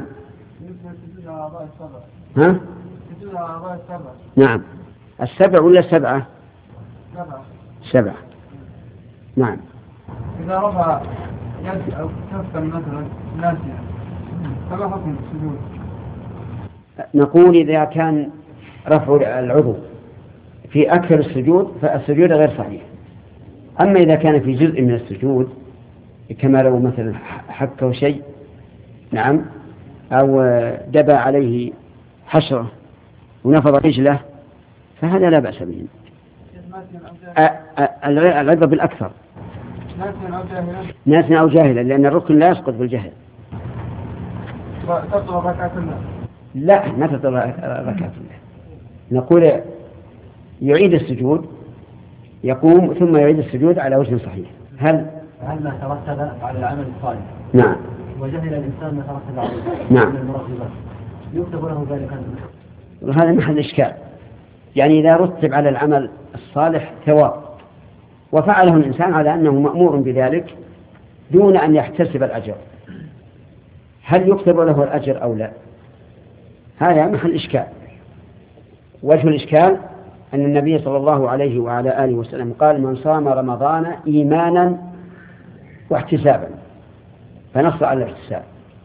ها؟ نعم. السبع ولا السبعة؟ سبعة. سبعة. نعم. إذا رفع يد أو كفا مثلا ناسيا فما حكم السجود؟ نقول إذا كان رفع العضو في أكثر السجود فالسجود غير صحيح. أما إذا كان في جزء من السجود كما لو مثلا حكه شيء، نعم، أو دبى عليه حشرة ونفض رجله فهذا لا بأس به. العبرة بالأكثر، ناسا أو جاهلا، لأن الركن لا يسقط بالجهل. تطلب ركعة الله؟ لا، ما تطلب ركعة الله. نقول يعيد السجود، يقوم ثم يعيد السجود على وجه صحيح. هل هل ما ترتب على العمل الصالح؟ نعم. وجهل الإنسان ما ترتب عليه؟ نعم. من المرغبات يكتب له ذلك؟ وهذا محل إشكال. يعني إذا رتب على العمل الصالح ثواب وفعله الإنسان على أنه مأمور بذلك دون أن يحتسب الأجر، هل يكتب له الأجر أو لا؟ هذا محل إشكال. وجه الإشكال أن النبي صلى الله عليه وعلى آله وسلم قال: من صام رمضان إيمانا واحتسابا، فنص على الاحتساب.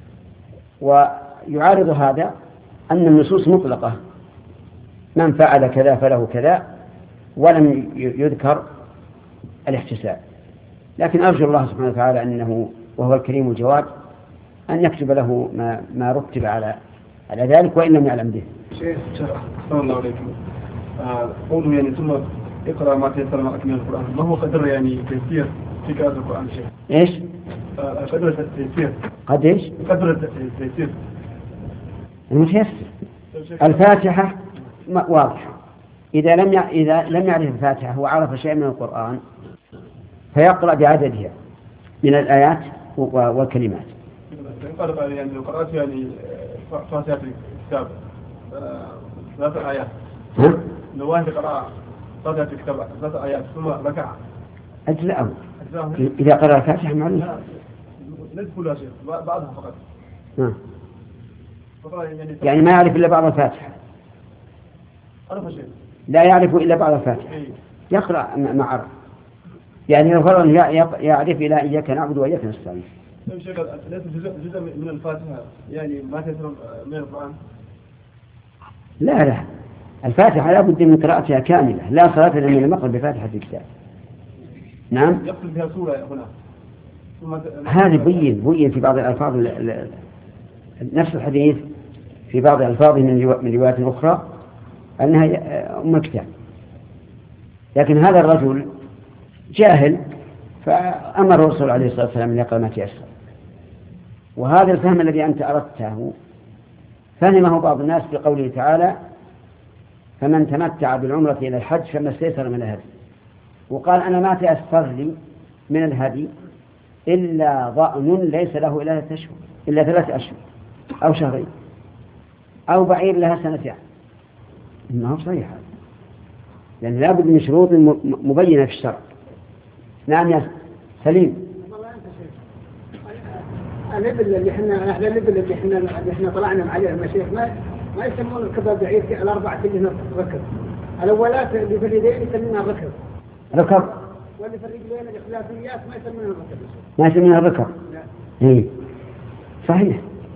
ويعارض هذا أن النصوص مطلقة، من فعل كذا فله كذا، ولم يذكر الاحتساب. لكن أرجو الله سبحانه وتعالى أنه وهو الكريم الجواد أن يكتب له ما, ما رتب على على ذلك وإن لم يعلم به. شيخ أحسن الله عليكم. قولوا يعني ثم اقرأ ما تيسر من أكمل القرآن، ما هو قدر يعني تيسير في قراءة القرآن شيخ؟ إيش؟ قدر التيسير. قد إيش؟ قدر التيسير. المتيسر. الفاتحة واضحة. إذا لم إذا لم يعرف الفاتحة وعرف شيء من القرآن فيقرأ بعددها من الآيات والكلمات. قرأ يعني لو قرأت يعني فاتحة الكتاب ثلاث آيات. ها؟ لو واحد قرأ فاتحة الكتاب ثلاث آيات ثم ركع أجزاءه. إذا قرأ الفاتحة معلوم. ليس كلها شيء، بعضها فقط. ها. يعني ما يعرف إلا بعض الفاتحة. لا يعرف إلا بعض الفاتحة. يقرأ ما عرف. يعني لو فرض يعرف إلى إياك نعبد وإياك نستعين. ليس جزء جزء من الفاتحة يعني ما تسمع من القرآن. لا لا، الفاتحة لا بد من قراءتها كاملة، لا صلاة إلا من المقرأ بفاتحة الكتاب. نعم. يقصد بها سورة هنا. هذا بين بين في بعض الألفاظ نفس الحديث في بعض الألفاظ من روايات أخرى أنها أم الكتاب. لكن هذا الرجل جاهل فأمر الرسول عليه الصلاة والسلام أن يقرأ ما تيسر. وهذا الفهم الذي أنت أردته فهمه بعض الناس بقوله تعالى: فمن تمتع بالعمرة إلى الحج فما استيسر من الهدي. وقال: أنا ما تيسر لي من الهدي إلا ضأن ليس له إلا ثلاثة أشهر إلا ثلاثة أشهر أو شهرين أو بعير لها سنتين. ما هو صحيح، لأن لا بد من شروط مبينة في الشرع. نعم يا سليم. الإبل اللي احنا احنا الإبل اللي احنا اللي احنا طلعنا عليها المشايخ ما ما يسمون الكباب بعير الأربعة اللي ركب. الأولات اللي في اليدين يسمونها الركب. ركب. واللي في الرجلين الإخلافيات ما يسمونها الركب. ما يسمونها الركب. إيه صحيح.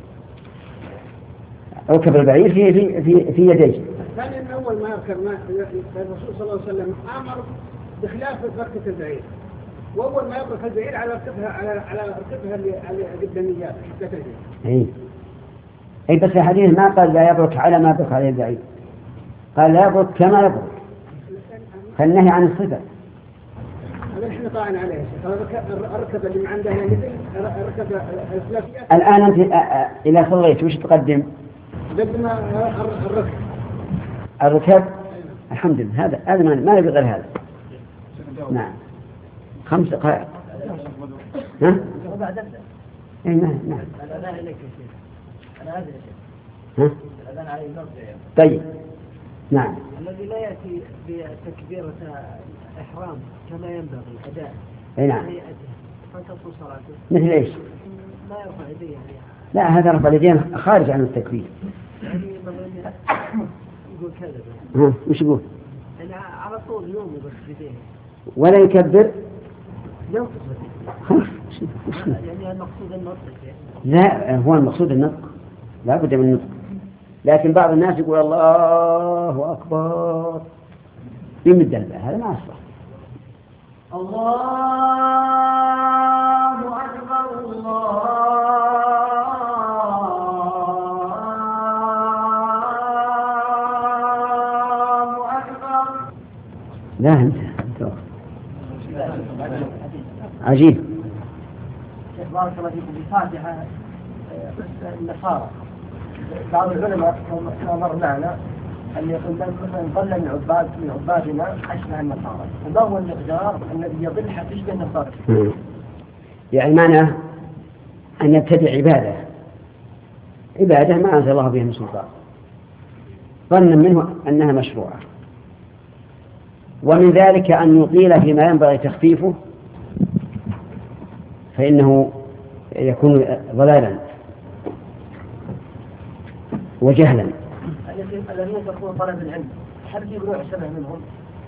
ركب البعير في في في, في يديه. ثانيا من أول ما يركب ما الرسول صلى الله عليه وسلم أمر بخلاف ركبة البعير. وأول ما يبرك البعير على ركبها على على ركبها اللي على قداميات حتى إيه. أي بس الحديث ما قال لا يبرك على ما يبرك عليه البعير، قال لا يبرك كما يبرك، فالنهي عن الصفة. هذا احنا طالعين عليه. الركب اللي عندها يعني ركب الثلاثيات. الآن أنت إذا صليت وش تقدم؟ قدم الركب. الركب. الحمد لله، هذا هذا ما ما نبي غير هذا. نعم. خمس دقائق. ها؟ إيه نعم نعم. الأذان إليك يا شيخ. أنا هذا يا شيخ. ها؟ الأذان عليه مرجع. طيب. نعم. الذي لا يأتي بتكبيرة إحرام كما ينبغي الأداء. أي نعم. فتبطل صلاته. مثل إيش؟ لا يرفع يديه يعني. لا هذا رفع اليدين خارج عن التكبير. يعني يقول كذا. ها وش يقول؟ يعني على طول يوم بس يديه. ولا يكبر؟ ينقص بس. يعني المقصود النطق. لا هو المقصود النطق، لا بد من النطق، لكن بعض الناس يقول الله أكبر يمد الباء، هذا ما أصلح. الله أكبر الله أكبر. لا أنت أنت عجيب. بارك الله فيكم. بفاتحة النصارى بعض العلماء مر معنا أن يقول مثلا ضل من عباد من عبادنا أشبه النصارى، وما هو المقدار الذي يضل حتى يشبه النصارى؟ يعني معناه أن يبتدع عبادة عبادة ما أنزل الله بها من سلطان، ظنا منه أنها مشروعة، ومن ذلك أن يطيل فيما ينبغي تخفيفه فإنه يكون ضلالا وجهلا. الذين يتركون طلب العلم هل في نوع شبه منهم؟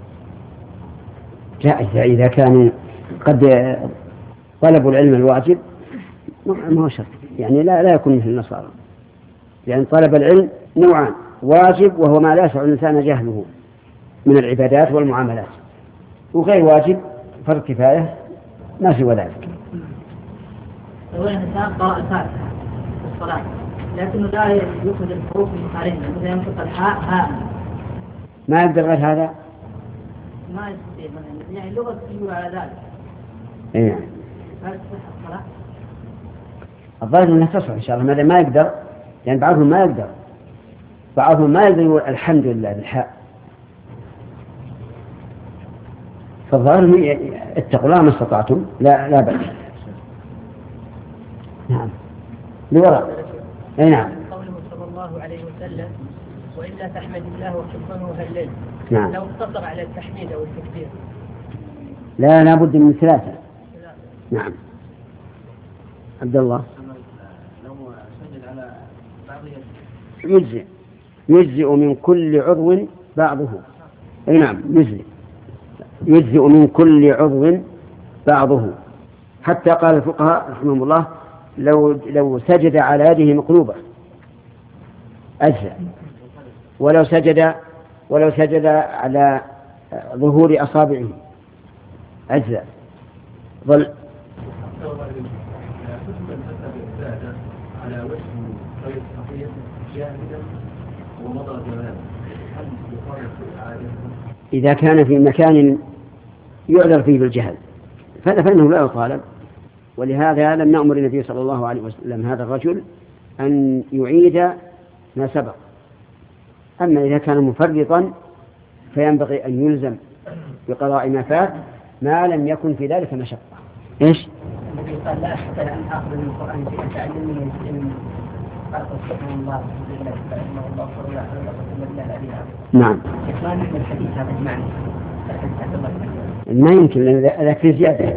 لا إذا كانوا قد طلبوا العلم الواجب ما هو شرط، يعني لا لا يكون مثل النصارى، لأن طلب العلم نوعان: واجب وهو ما لا يسع الإنسان جهله من العبادات والمعاملات، وغير واجب فرض كفاية ما سوى ذلك. لو الإنسان قرأ فاتحة في الصلاة لكنه لا يأخذ الحروف المخارجة، مثلا ينطق الحاء هاء، ما يقدر غير هذا؟ ما يستطيع، يعني اللغة تجيب على ذلك. إيه. هل تصح الصلاة؟ الظاهر أنها تصح إن شاء الله، ماذا ما يقدر، يعني بعضهم ما يقدر، بعضهم ما يقدر يقول الحمد لله بالحاء، فالظاهر اتقوا الله ما استطعتم، لا لا بأس. نعم لوراء. اي نعم. قوله صلى الله عليه وسلم: وإلا تحمد الله وتكبره هالليل. نعم. لو اقتصر على التحميد أو التكبير. لا لابد من ثلاثة. نعم. عبد الله. لو سجد على بعض يجزئ يجزئ من كل عضو بعضه. اي نعم يجزئ يجزئ من كل عضو بعضه، حتى قال الفقهاء رحمهم الله: لو لو سجد على يده مقلوبة أجزأ، ولو سجد ولو سجد على ظهور أصابعه أجزأ. ظل على وجه غير صحيح جاهلا ومضى زمان، هل يقال في إعادة؟ إذا كان في مكان يعذر فيه بالجهل فإنه لا يطالب، ولهذا لم نأمر النبي صلى الله عليه وسلم هذا الرجل أن يعيد ما سبق. أما إذا كان مفرطا فينبغي أن يلزم بقضاء ما فات ما لم يكن في ذلك مشقة. إيش؟ الذي قال لا أحسن أن أخذ من القرآن في تعلمني من خلق السبحان الله لله سبحانه الله صلى الله عليه وسلم. نعم. ما نفهم الحديث هذا المعنى. ما يمكن إذا في زيادة.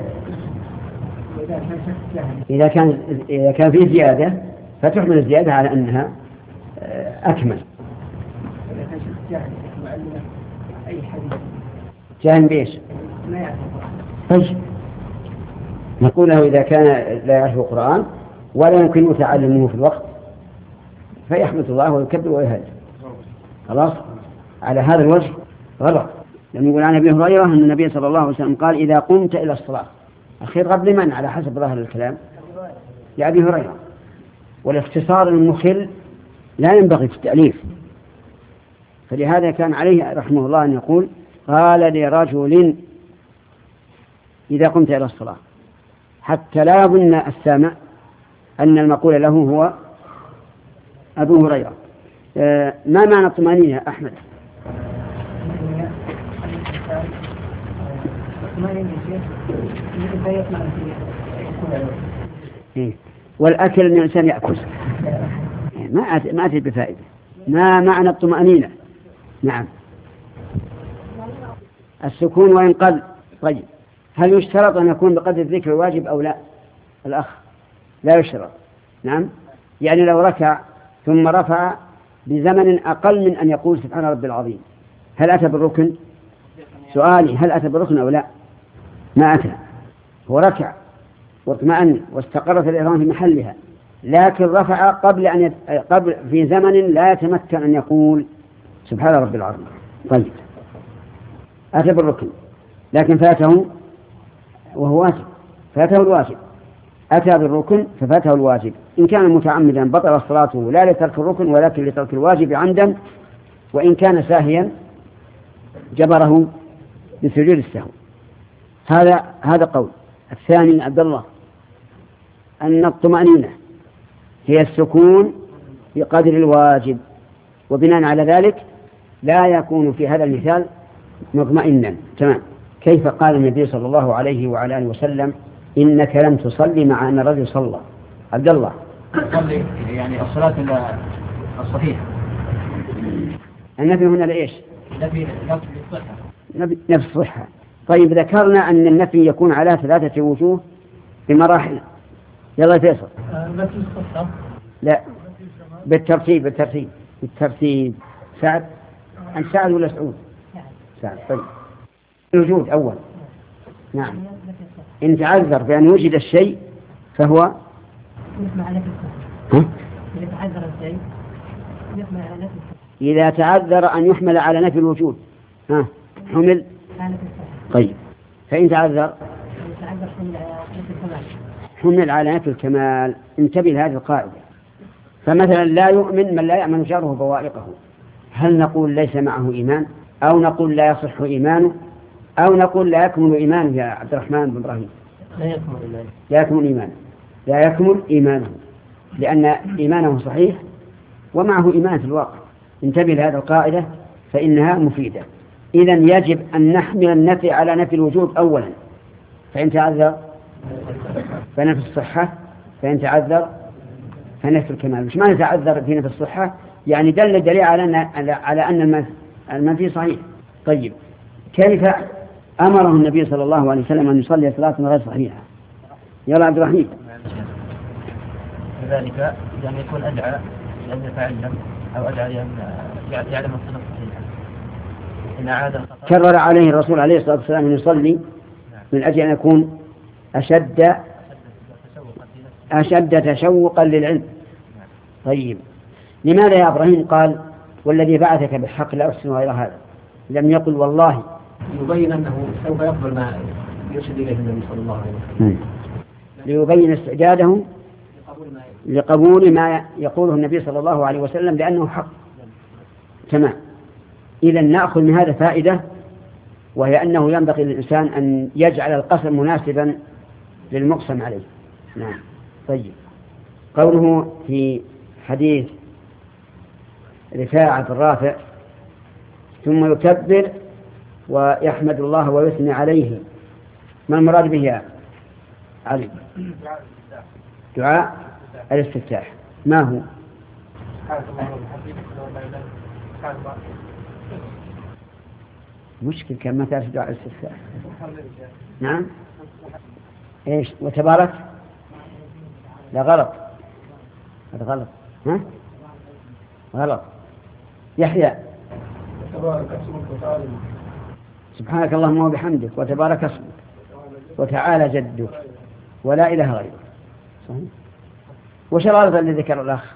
إذا كان إذا كان في زيادة فتحمل الزيادة على أنها أكمل. إذا كان شخص جاهل معلم أي حديث. جاهل بإيش؟ ما يعرف. طيب نقول له إذا كان لا يعرف القرآن ولا يمكن تعلمه في الوقت فيحمد الله ويكبر ويهدى. خلاص على هذا الوجه غلط، لأنه يقول عن أبي هريرة أن النبي صلى الله عليه وسلم قال: إذا قمت إلى الصلاة، الخير قبل من على حسب ظاهر الكلام لأبي هريرة، والاختصار المخل لا ينبغي في التأليف، فلهذا كان عليه رحمه الله أن يقول: قال لرجل إذا قمت إلى الصلاة، حتى لا يظن السامع أن المقول له هو أبو هريرة. آه ما معنى الطمأنينة يا أحمد؟ إيه؟ والأكل أن الإنسان يأكل ما ما أتي بفائدة. ما معنى الطمأنينة؟ نعم السكون وإن قل. طيب هل يشترط أن يكون بقدر الذكر الواجب أو لا؟ الأخ لا يشترط. نعم يعني لو ركع ثم رفع بزمن أقل من أن يقول سبحان ربي العظيم هل أتى بالركن؟ سؤالي هل أتى بالركن أو لا؟ ما أتى. هو ركع واطمأن واستقرت الإحرام في محلها لكن رفع قبل أن يت... قبل في زمن لا يتمكن أن يقول سبحان ربي العظيم. طيب أتى بالركن لكن فاته وهو واجب فاته الواجب. أتى بالركن ففاته الواجب. إن كان متعمدا بطل صلاته لا لترك الركن ولكن لترك الواجب عمدا وإن كان ساهيا جبره بسجود السهو. هذا هذا قول. الثاني عبد الله أن الطمأنينة هي السكون بقدر الواجب وبناء على ذلك لا يكون في هذا المثال مطمئنا. تمام. كيف قال النبي صلى الله عليه وعلى آله وسلم إنك لم تصلي مع أن الرجل صلى؟ عبد الله تصلي يعني الصلاة الصحيحة. النفي هنا لإيش؟ نفي نفي الصحة. نفي الصحة. طيب ذكرنا أن النفي يكون على ثلاثة وجوه بمراحل. يلا فيصل. نفي الصحة. لا بالترتيب بالترتيب بالترتيب. سعد أنت سعد ولا سعود؟ سعد. طيب الوجود أول. نعم إن تعذر بأن وجد الشيء فهو ها؟ إذا تعذر أن يحمل على نفي الوجود ها حمل. طيب فإن تعذر حمل على نفي الكمال. انتبه لهذه القاعدة. فمثلا لا يؤمن من لا يأمن جاره بوائقه. هل نقول ليس معه إيمان أو نقول لا يصح إيمانه أو نقول لا يكمل إيمانه يا عبد الرحمن بن إبراهيم؟ لا يكمل إيمانه. لا يكمل إيمانه لا يكمل إيمانه لأن إيمانه صحيح ومعه إيمان في الواقع. انتبه لهذه القاعدة فإنها مفيدة. إذن يجب أن نحمل النفي على نفي الوجود أولا. فإن تعذر فنفي الصحة فإن تعذر فنفي الكمال. مش معنى تعذر في نفي الصحة يعني دل الدليل على أن على أن المنفي صحيح. طيب كيف أمره النبي صلى الله عليه وسلم أن يصلي صلاة غير صحيحة؟ يلا عبد الرحيم. لذلك يعني يكون أدعى لأن يتعلم أو أدعى لأن يعلم الصلاة صحيحة. إن عاد كرر عليه الرسول عليه الصلاة والسلام أن يصلي من أجل أن يكون أشد أشد تشوقا للعلم. طيب لماذا يا إبراهيم قال والذي بعثك بالحق لا أحسن غير هذا؟ لم يقل والله؟ يبين أنه سوف يقبل ما يرشد إليه النبي صلى الله عليه وسلم. ليبين استعداده لقبول ما يقوله النبي صلى الله عليه وسلم لأنه حق. تمام. إذا نأخذ من هذا فائدة وهي أنه ينبغي للإنسان أن يجعل القسم مناسبا للمقسم عليه. نعم. طيب قوله في حديث رفاعة الرافع ثم يكبر ويحمد الله ويثني عليه ما المراد به يا علي؟ دعاء الاستفتاح. ما هو؟ مشكل كان ما تعرف دعاء الاستفتاح. نعم ايش وتبارك؟ لا غلط هذا غلط. ها غلط. يحيى سبحانك اللهم وبحمدك وتبارك اسمك وتعالى جدك ولا إله غيرك. صحيح. وش الغلط اللي ذكر الأخ؟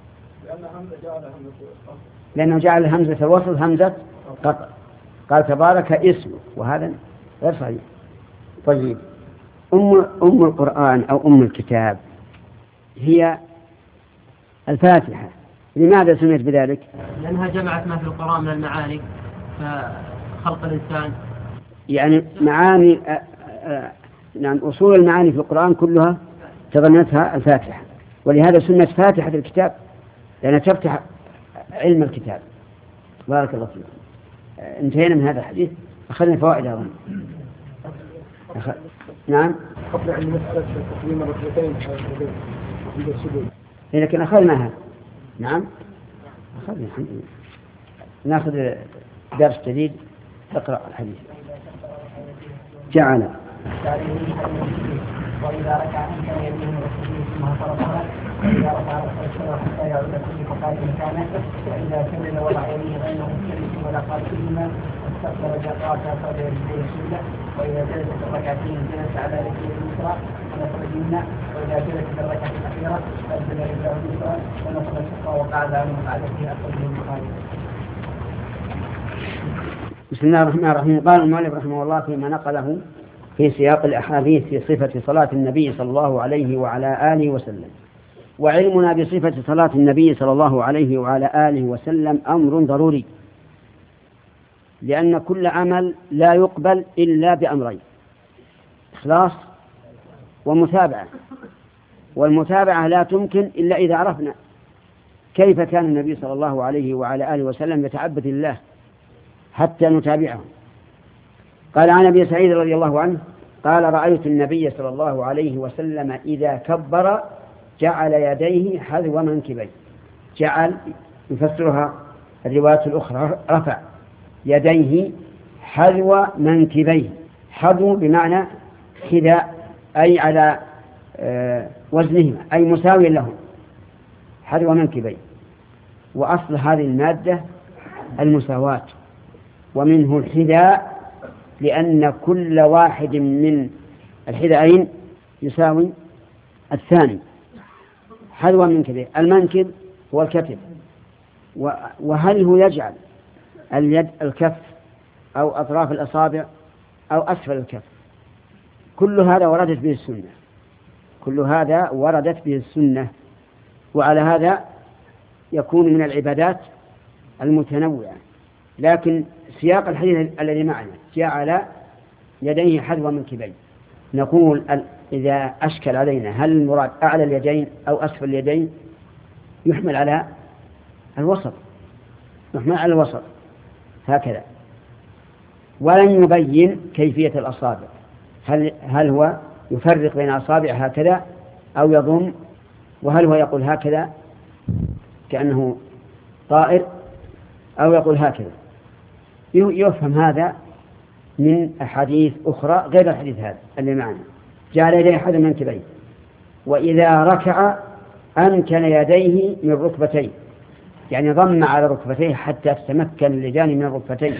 لأنه جعل همزة الوصل همزة قطع قال تبارك اسمك وهذا غير صحيح. طيب أم, أم القرآن أو أم الكتاب هي الفاتحة. لماذا سميت بذلك؟ لأنها جمعت ما في القرآن من المعاني فخلق الإنسان يعني معاني نعم أصول المعاني في القرآن كلها تضمنتها الفاتحة، ولهذا سمت فاتحة الكتاب لأنها تفتح علم الكتاب. بارك الله فيكم. انتهينا من هذا الحديث، أخذنا فوائد أظن. أخ... نعم قبل أن نسأل تقديم الركعتين عند السجود. لكن أخذناها. نعم أخذنا الحمد لله. نأخذ درس جديد. اقرأ الحديث. جعل وإذا ركع أمكن يمينه وسجود ثم فرقها، وإذا رفع رأسه حتى يعود كل فقاد مكانه، وإذا سلم وضع يمينه بينه مختلف ولا قال فيهما واستقبل جاء صار يجري السنة، وإذا جلس في الركعتين جلس على رجله اليسرى ونصب اليمنى، وإذا جلس في الركعة الأخيرة فأنزل رجله اليسرى ونصب الشقة وقعد عنه وقعد فيها أخرجه البخاري. بسم الله الرحمن الرحيم. قال المؤلف رحمه الله فيما نقله في سياق الأحاديث في صفة صلاة النبي صلى الله عليه وعلى آله وسلم. وعلمنا بصفة صلاة النبي صلى الله عليه وعلى آله وسلم أمر ضروري، لأن كل عمل لا يقبل إلا بأمرين: إخلاص ومتابعة، والمتابعة لا تمكن إلا إذا عرفنا كيف كان النبي صلى الله عليه وعلى آله وسلم يتعبد الله حتى نتابعه. قال عن أبي سعيد رضي الله عنه قال: رأيت النبي صلى الله عليه وسلم إذا كبر جعل يديه حذو منكبيه. جعل يفسرها الروايات الأخرى رفع يديه حذو منكبيه. حذو بمعنى خذاء، أي على وزنهما، أي مساوي لهم، حذو منكبيه. وأصل هذه المادة المساواة، ومنه الحذاء، لأن كل واحد من الحذاءين يساوي الثاني. حذو منكبيه. المنكب هو الكتف، وهل هو يجعل اليد الكف أو أطراف الأصابع أو أسفل الكف؟ كل هذا وردت به السنة، كل هذا وردت به السنة. وعلى هذا يكون من العبادات المتنوعة. لكن سياق الحديث الذي معنا جعل يديه حذو منكبيه، نقول إذا أشكل علينا هل المراد أعلى اليدين أو أسفل اليدين؟ يحمل على الوسط، يحمل على الوسط هكذا. ولن يبين كيفية الأصابع، هل, هل هو يفرق بين أصابع هكذا أو يضم، وهل هو يقول هكذا كأنه طائر أو يقول هكذا. يفهم هذا من أحاديث أخرى غير الحديث هذا اللي معنا. جعل يديه حذو منكبيه، وإذا ركع أمكن يديه من ركبتيه، يعني ضم على ركبتيه حتى تتمكن اليدان من الركبتين.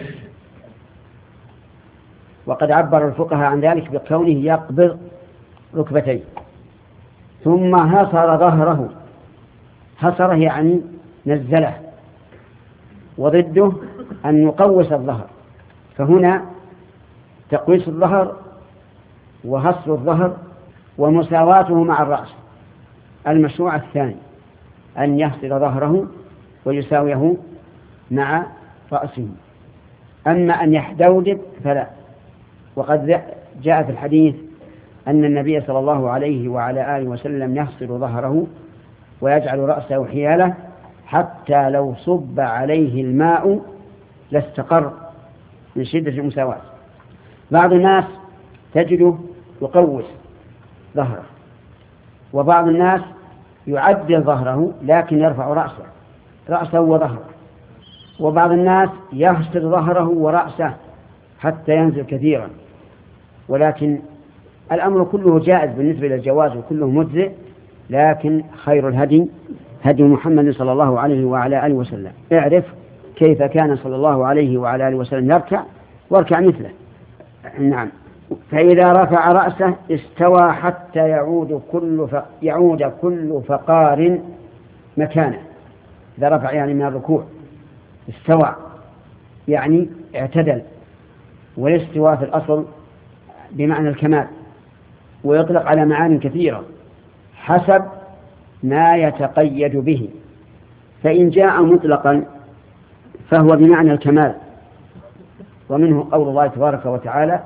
وقد عبر الفقهاء عن ذلك بكونه يقبض ركبتيه. ثم هصر ظهره، هصره يعني نزله، وضده أن يقوس الظهر. فهنا تقويس الظهر وهصر الظهر ومساواته مع الرأس. المشروع الثاني أن يهصر ظهره ويساويه مع رأسه. أما أن يحدودب فلا. وقد جاء في الحديث أن النبي صلى الله عليه وعلى آله وسلم يهصر ظهره ويجعل رأسه حياله حتى لو صب عليه الماء لاستقر من شدة المساواة. بعض الناس تجده يقوس ظهره، وبعض الناس يعدل ظهره لكن يرفع رأسه رأسه وظهره، وبعض الناس يهصر ظهره ورأسه حتى ينزل كثيرا. ولكن الأمر كله جائز بالنسبة للجواز وكله مجزئ، لكن خير الهدي هدي محمد صلى الله عليه وعلى آله وسلم. اعرف كيف كان صلى الله عليه وعلى آله وسلم يركع واركع مثله. نعم. فإذا رفع رأسه استوى حتى يعود كل ف... يعود كل فقار مكانه. إذا رفع يعني من الركوع استوى يعني اعتدل. والاستواء في الأصل بمعنى الكمال، ويطلق على معاني كثيرة حسب ما يتقيد به. فإن جاء مطلقا فهو بمعنى الكمال، ومنه قول الله تبارك وتعالى: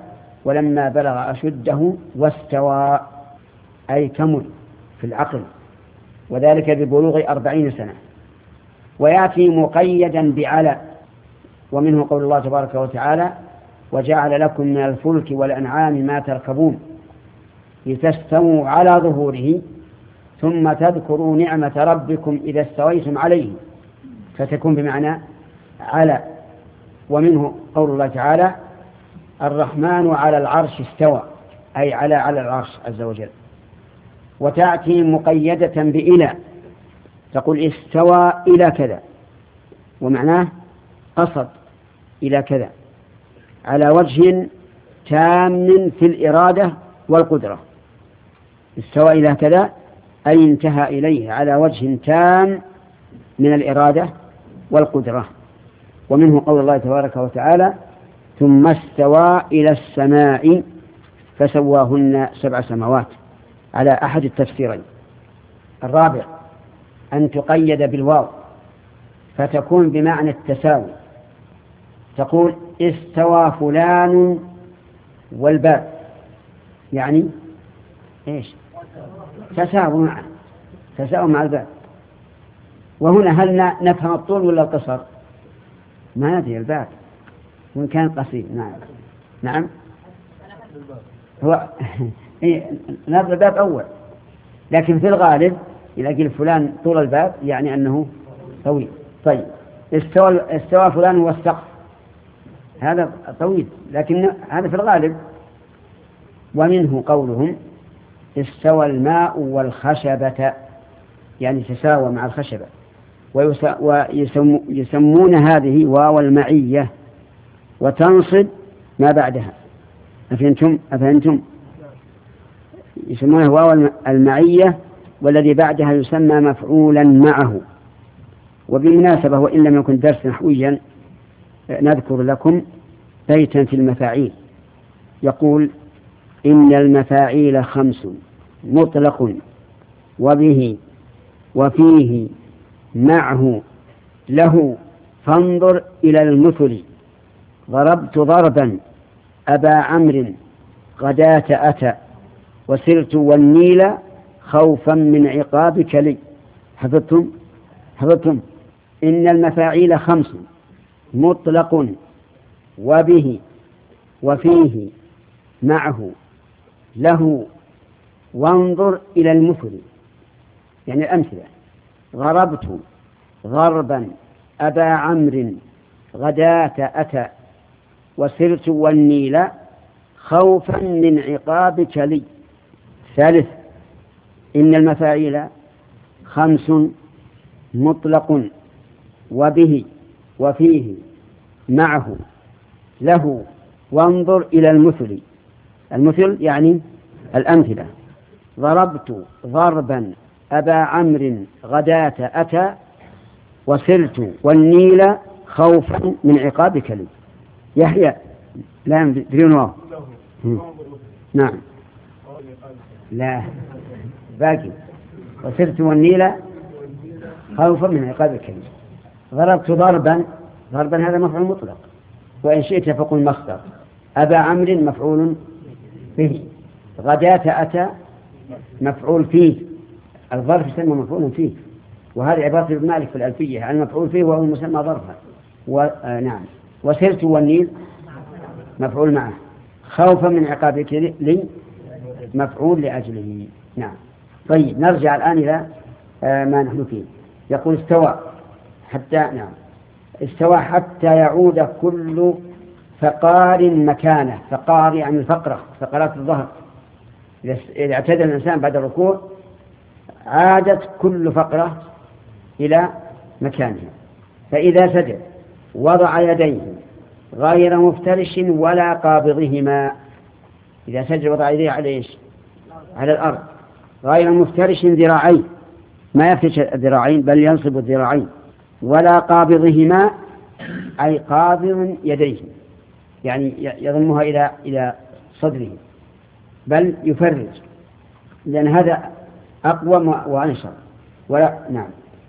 ولما بلغ أشده واستوى أي كمل في العقل، وذلك ببلوغ أربعين سنة. ويأتي مقيدا بعلى، ومنه قول الله تبارك وتعالى: وجعل لكم من الفلك والأنعام ما تركبون لتستووا على ظهوره ثم تذكروا نعمة ربكم إذا استويتم عليه، فتكون بمعنى على. ومنه قول الله تعالى: الرحمن على العرش استوى أي على على العرش عز وجل. وتأتي مقيدة بإلى، تقول استوى إلى كذا، ومعناه قصد إلى كذا على وجه تام في الإرادة والقدرة. استوى إلى كذا أي انتهى إليه على وجه تام من الإرادة والقدرة. ومنه قول الله تبارك وتعالى: ثم استوى إلى السماء فسواهن سبع سماوات، على أحد التفسيرين. الرابع أن تقيد بالواو فتكون بمعنى التساوي، تقول استوى فلان والباء، يعني إيش؟ تساوي معه، تساوي مع الباء. وهنا هل نفهم الطول ولا القصر؟ ما ندري، الباء وإن كان قصير. نعم نعم هو نظر الباب أول، لكن في الغالب إذا قيل فلان طول الباب يعني أنه طويل. طيب استوى, استوى فلان هو السقف، هذا طويل، لكن هذا في الغالب. ومنه قولهم: استوى الماء والخشبة، يعني تساوى مع الخشبة. ويسمون هذه واو المعية وتنصب ما بعدها. أفهمتم؟ أفهمتم؟ يسمونه واو المعية، والذي بعدها يسمى مفعولا معه. وبالمناسبة وإن لم يكن درس نحويا نذكر لكم بيتا في المفاعيل يقول: إن المفاعيل خمس مطلق وبه وفيه معه له فانظر إلى المثل ضربت ضربا أبا عمرو غداة أتى وسرت والنيل خوفا من عقابك لي. حفظتم؟ حفظتم؟ إن المفاعيل خمس مطلق وبه وفيه معه له وانظر إلى المثل، يعني الأمثلة: ضربت ضربا أبا عمرو غداة أتى وسرت والنيل خوفا من عقابك لي. ثالث: إن المفاعيل خمس مطلق وبه وفيه معه له وانظر إلى المثل. المثل يعني الأمثلة: ضربت ضربا أبا عمرو غداة أتى وسرت والنيل خوفا من عقابك لي. يحيى لا بدون واو. نعم لا باقي: وسرت والنيل خوفا من عقابك لي. ضربت ضربا، ضربا هذا مفعول مطلق، وإن شئت فقل مصدر. أبا عمرو مفعول به، غداة أتى مفعول فيه. الظرف يسمى مفعول فيه، وهذه عبارة ابن مالك في الألفية عن مفعول فيه وهو مسمى ظرفا. ونعم وسرت والنيل مفعول معه، خوفا من عقابك لي مفعول لأجله. نعم. طيب نرجع الآن إلى ما نحن فيه. يقول استوى حتى نعم استوى حتى يعود كل فقار مكانه. فقار يعني الفقرة، فقرات الظهر. إذا اعتدل الإنسان بعد الركوع عادت كل فقرة إلى مكانها. فإذا سجد وضع يديه غير مفترش ولا قابضهما. إذا سجد وضع يديه على إيش؟ على الأرض، غير مفترش ذراعين، ما يفتش الذراعين بل ينصب الذراعين، ولا قابضهما أي قابض يديه، يعني يضمها إلى إلى صدره، بل يفرج، لأن هذا أقوى وأنشط. ولا نعم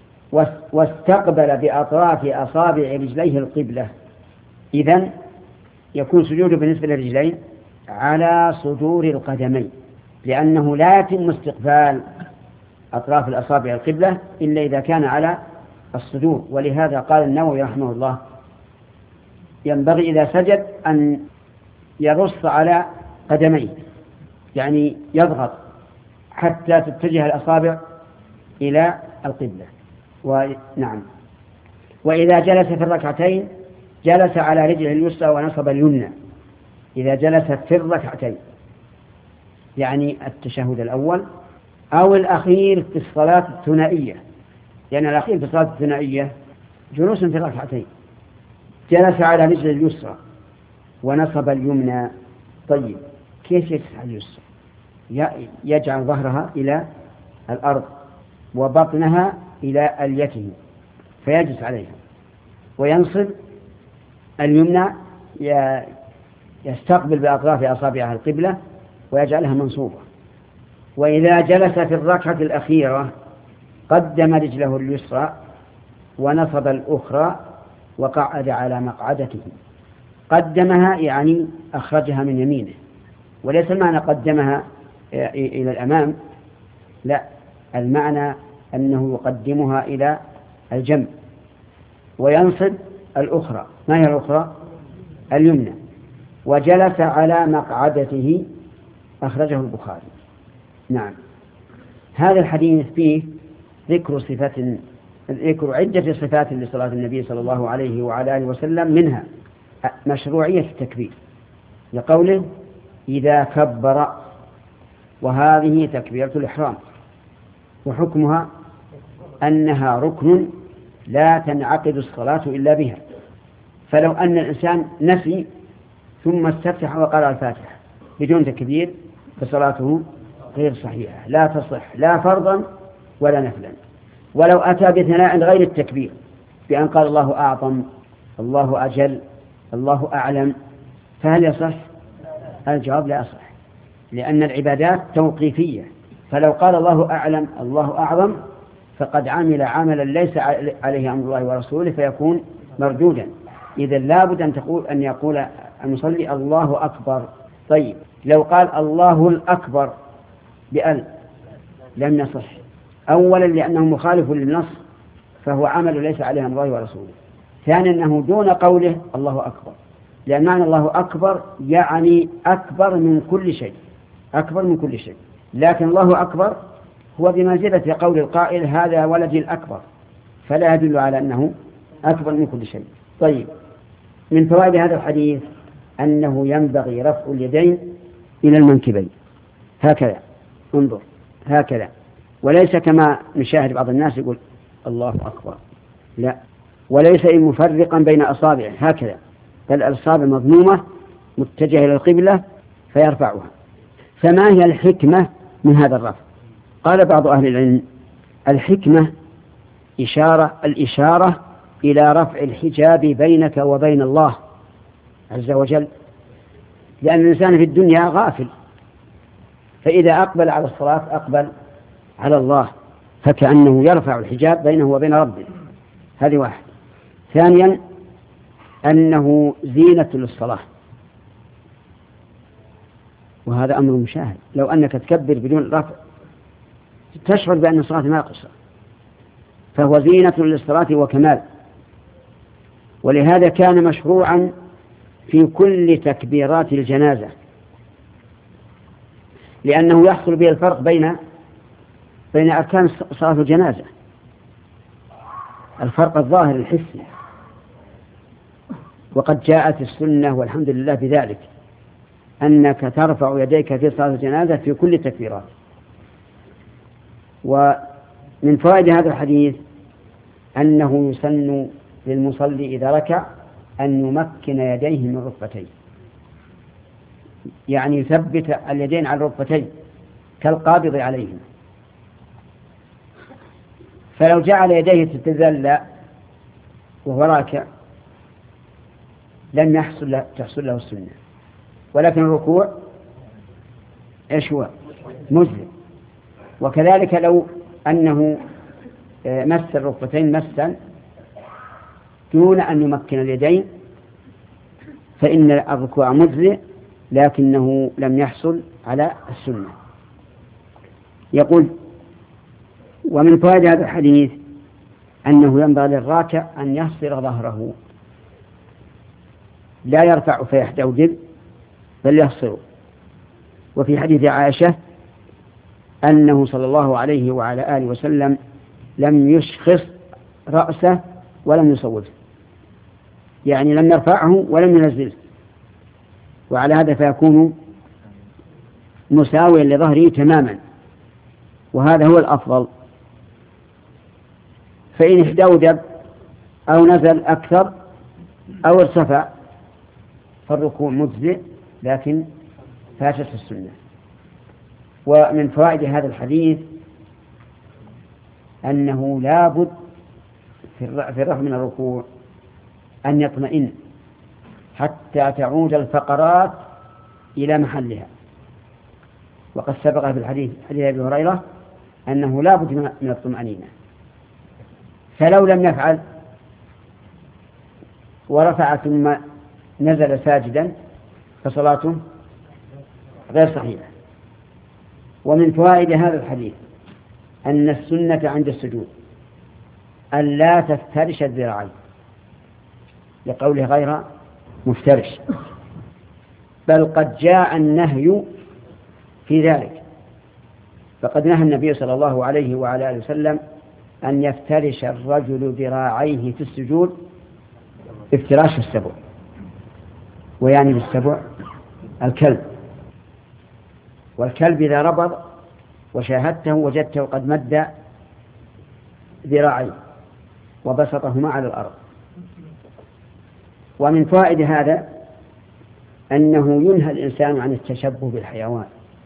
واستقبل بأطراف أصابع رجليه القبلة. إذن يكون سجوده بالنسبة للرجلين على صدور القدمين، لأنه لا يتم استقبال أطراف الأصابع القبلة إلا إذا كان على الصدور. ولهذا قال النووي رحمه الله ينبغي إذا سجد أن يرص على قدميه، يعني يضغط حتى تتجه الأصابع إلى القبلة. ونعم، وإذا جلس في الركعتين جلس على رجله اليسرى ونصب اليمنى. إذا جلس في الركعتين يعني التشهد الأول أو الأخير في الصلاة الثنائية، لأن الأخير في الصلاة الثنائية جلوس في الركعتين، جلس على رجله اليسرى ونصب اليمنى. طيب كيف يجلس على اليسرى؟ يجعل ظهرها إلى الأرض وبطنها إلى أليته فيجلس عليها، وينصب اليمنى يستقبل بأطراف أصابعها القبلة ويجعلها منصوبة. وإذا جلس في الركعة الأخيرة قدم رجله اليسرى ونصب الأخرى وقعد على مقعدته. قدمها يعني أخرجها من يمينه، وليس المعنى قدمها إلى الأمام، لا، المعنى أنه يقدمها إلى الجنب وينصب الأخرى. ما هي الأخرى؟ اليمنى. وجلس على مقعدته، أخرجه البخاري. نعم، هذا الحديث فيه ذكر صفات ذكر عدة صفات لصلاة النبي صلى الله عليه وعلى آله وسلم، منها مشروعية التكبير لقوله إذا كبر، وهذه تكبيرة الإحرام، وحكمها أنها ركن لا تنعقد الصلاة إلا بها. فلو أن الإنسان نسي ثم استفتح وقرأ الفاتحة بدون تكبير فصلاته غير صحيحة، لا تصح لا فرضا ولا نفلا. ولو أتى بثناء غير التكبير بأن قال الله أعظم، الله أجل، الله أعلم، فهل يصح؟ الجواب لا يصح، لأن العبادات توقيفية. فلو قال الله أعلم الله أعظم فقد عمل عملا ليس عليه أمر الله ورسوله فيكون مردودا. إذا لابد أن تقول أن يقول المصلي الله أكبر. طيب لو قال الله الأكبر بأل لم يصح، أولا لأنه مخالف للنص فهو عمل ليس عليه أمر الله ورسوله. ثانيا أنه دون قوله الله أكبر، لأن معنى الله أكبر يعني أكبر من كل شيء، أكبر من كل شيء. لكن الله أكبر هو بمنزلة قول القائل هذا ولدي الأكبر، فلا يدل على أنه أكبر من كل شيء. طيب من فوائد هذا الحديث أنه ينبغي رفع اليدين إلى المنكبين هكذا، انظر هكذا، وليس كما نشاهد بعض الناس يقول الله أكبر، لا، وليس مفرقا بين أصابعه هكذا، بل الأصابع مضمومة متجهة إلى القبلة فيرفعها. فما هي الحكمة من هذا الرفع؟ قال بعض أهل العلم الحكمة إشارة الإشارة إلى رفع الحجاب بينك وبين الله عز وجل، لأن الإنسان في الدنيا غافل، فإذا أقبل على الصلاة أقبل على الله، فكأنه يرفع الحجاب بينه وبين ربه. هذه واحد. ثانيا أنه زينة للصلاة، وهذا أمر مشاهد. لو أنك تكبر بدون رفع تشعر بأن الصلاة ناقصة، فهو زينة للصلاة وكمال. ولهذا كان مشروعا في كل تكبيرات الجنازة، لأنه يحصل به الفرق بين بين أركان صلاة الجنازة، الفرق الظاهر الحسي، وقد جاءت السنة والحمد لله بذلك أنك ترفع يديك في صلاة الجنازة في كل التكبيرات. ومن فوائد هذا الحديث أنه يسن للمصلي إذا ركع أن يمكن يديه من ركبتيه، يعني يثبت اليدين على الركبتين كالقابض عليهما. فلو جعل يديه تتذلل وهو راكع لم يحصل له تحصل له السنة. ولكن الركوع ايش هو؟ مجزئ. وكذلك لو أنه مس الركبتين مسا دون أن يمكن اليدين فإن الركوع مجزئ لكنه لم يحصل على السنة. يقول: ومن فوائد هذا الحديث أنه ينبغي للراكع أن يحصر ظهره، لا يرفع فيحتوجب بل يحصر. وفي حديث عائشة أنه صلى الله عليه وعلى آله وسلم لم يشخص رأسه ولم يصوبه، يعني لم يرفعه ولم ينزله، وعلى هذا فيكون مساويا لظهره تماما، وهذا هو الأفضل. فإن احتوجب أو نزل أكثر أو ارتفع فالركوع مجزئ، لكن فاتت السنة. ومن فوائد هذا الحديث أنه لا بد في الرفع من الركوع أن يطمئن حتى تعود الفقرات إلى محلها، وقد سبق في الحديث حديث أبي هريرة أنه لا بد من الطمأنينة. فلو لم يفعل ورفع ثم نزل ساجدا فصلاته غير صحيحة. ومن فوائد هذا الحديث أن السنة عند السجود أن لا تفترش الذراعين، لقوله غير مفترش، بل قد جاء النهي في ذلك، فقد نهى النبي صلى الله عليه وعلى آله وسلم أن يفترش الرجل ذراعيه في السجود افتراش السبع، ويعني بالسبع الكلب، والكلب إذا ربض وشاهدته وجدته قد مد ذراعيه وبسطهما على الأرض. ومن فوائد هذا أنه ينهى الإنسان عن التشبه بالحيوان،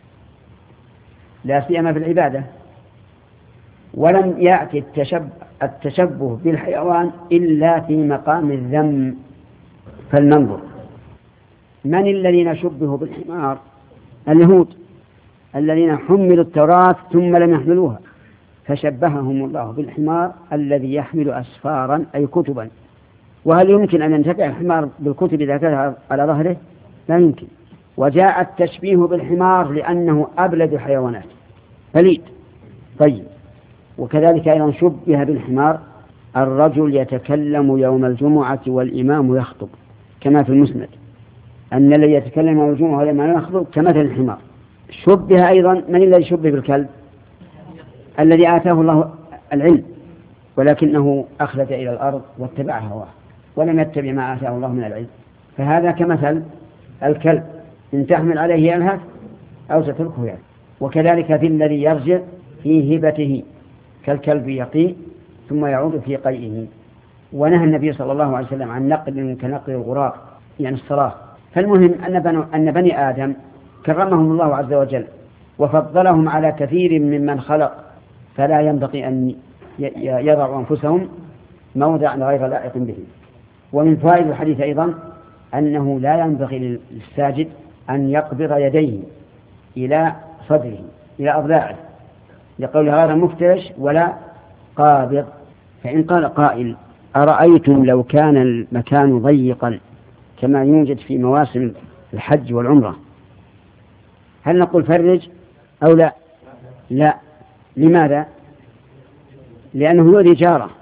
لا سيما في العبادة. ولم يأتي التشبه, التشبه بالحيوان إلا في مقام الذم. فلننظر: من الذين شبهوا بالحمار؟ اليهود الذين حملوا التوراة ثم لم يحملوها، فشبههم الله بالحمار الذي يحمل أسفارا أي كتبا. وهل يمكن أن ينتفع الحمار بالكتب إذا كانت على ظهره؟ لا يمكن. وجاء التشبيه بالحمار لأنه أبلد الحيوانات، بليد. طيب، وكذلك أيضا شبه بالحمار الرجل يتكلم يوم الجمعة والإمام يخطب، كما في المسند أن الذي يتكلم يوم الجمعة والإمام يخطب كمثل الحمار. شبه أيضا من الذي شبه بالكلب؟ الذي آتاه الله العلم ولكنه أخلد إلى الأرض واتبع هواه ولم يتبع ما آتاه الله من العلم، فهذا كمثل الكلب، إن تحمل عليه يلهث أو تتركه يلهث. وكذلك في الذي يرجع في هبته كالكلب يقي ثم يعود في قيئه. ونهى النبي صلى الله عليه وسلم عن نقل كنقل الغراب، يعني الصلاة. فالمهم أن بني آدم كرمهم الله عز وجل وفضلهم على كثير ممن خلق، فلا ينبغي أن يضعوا أنفسهم موضع غير لائق بهم. ومن فوائد الحديث أيضا أنه لا ينبغي للساجد أن يقبض يديه إلى صدره إلى أضلاعه، لقول غير مفترش ولا قابض. فإن قال قائل: أرأيتم لو كان المكان ضيقا كما يوجد في مواسم الحج والعمرة، هل نقول فرج أو لا؟ لا. لماذا؟ لأنه يؤذي جاره،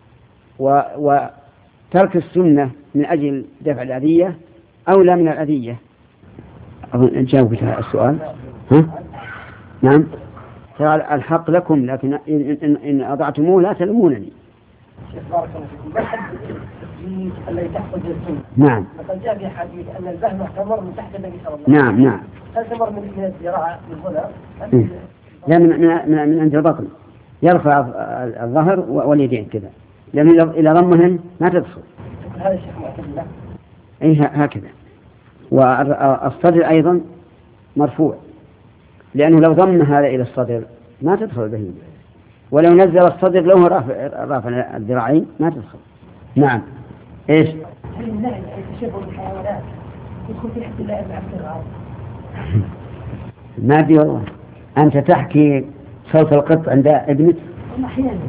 وترك السنة من أجل دفع الأذية أولى من الأذية. أظن جاوب السؤال. ها؟ نعم، الحق لكم، لكن إن, إن, إن أضعتموه لا تلمونني. الذي تحفظ السنة. نعم. فقد جاء في حديث أن البهمة تمر من تحت النبي صلى الله عليه وسلم. نعم نعم. هل تمر من الذراع من هنا؟ لا، من من من عند البطن، يرفع الظهر واليدين كذا، لأن إلى ضمهن ما تدخل. هذا الشيخ معتدل. أي هكذا. والصدر أيضا مرفوع، لأنه لو ضم هذا إلى الصدر ما تدخل البهيمة، ولو نزل الصدر له رافع رافع الذراعين ما تدخل. نعم. إيش؟ هل النهي التشبه بالحيوانات يدخل في حد الله بن عبد الغار؟ ما أدري والله. أنت تحكي صوت القط عند ابنك؟ أحيانا.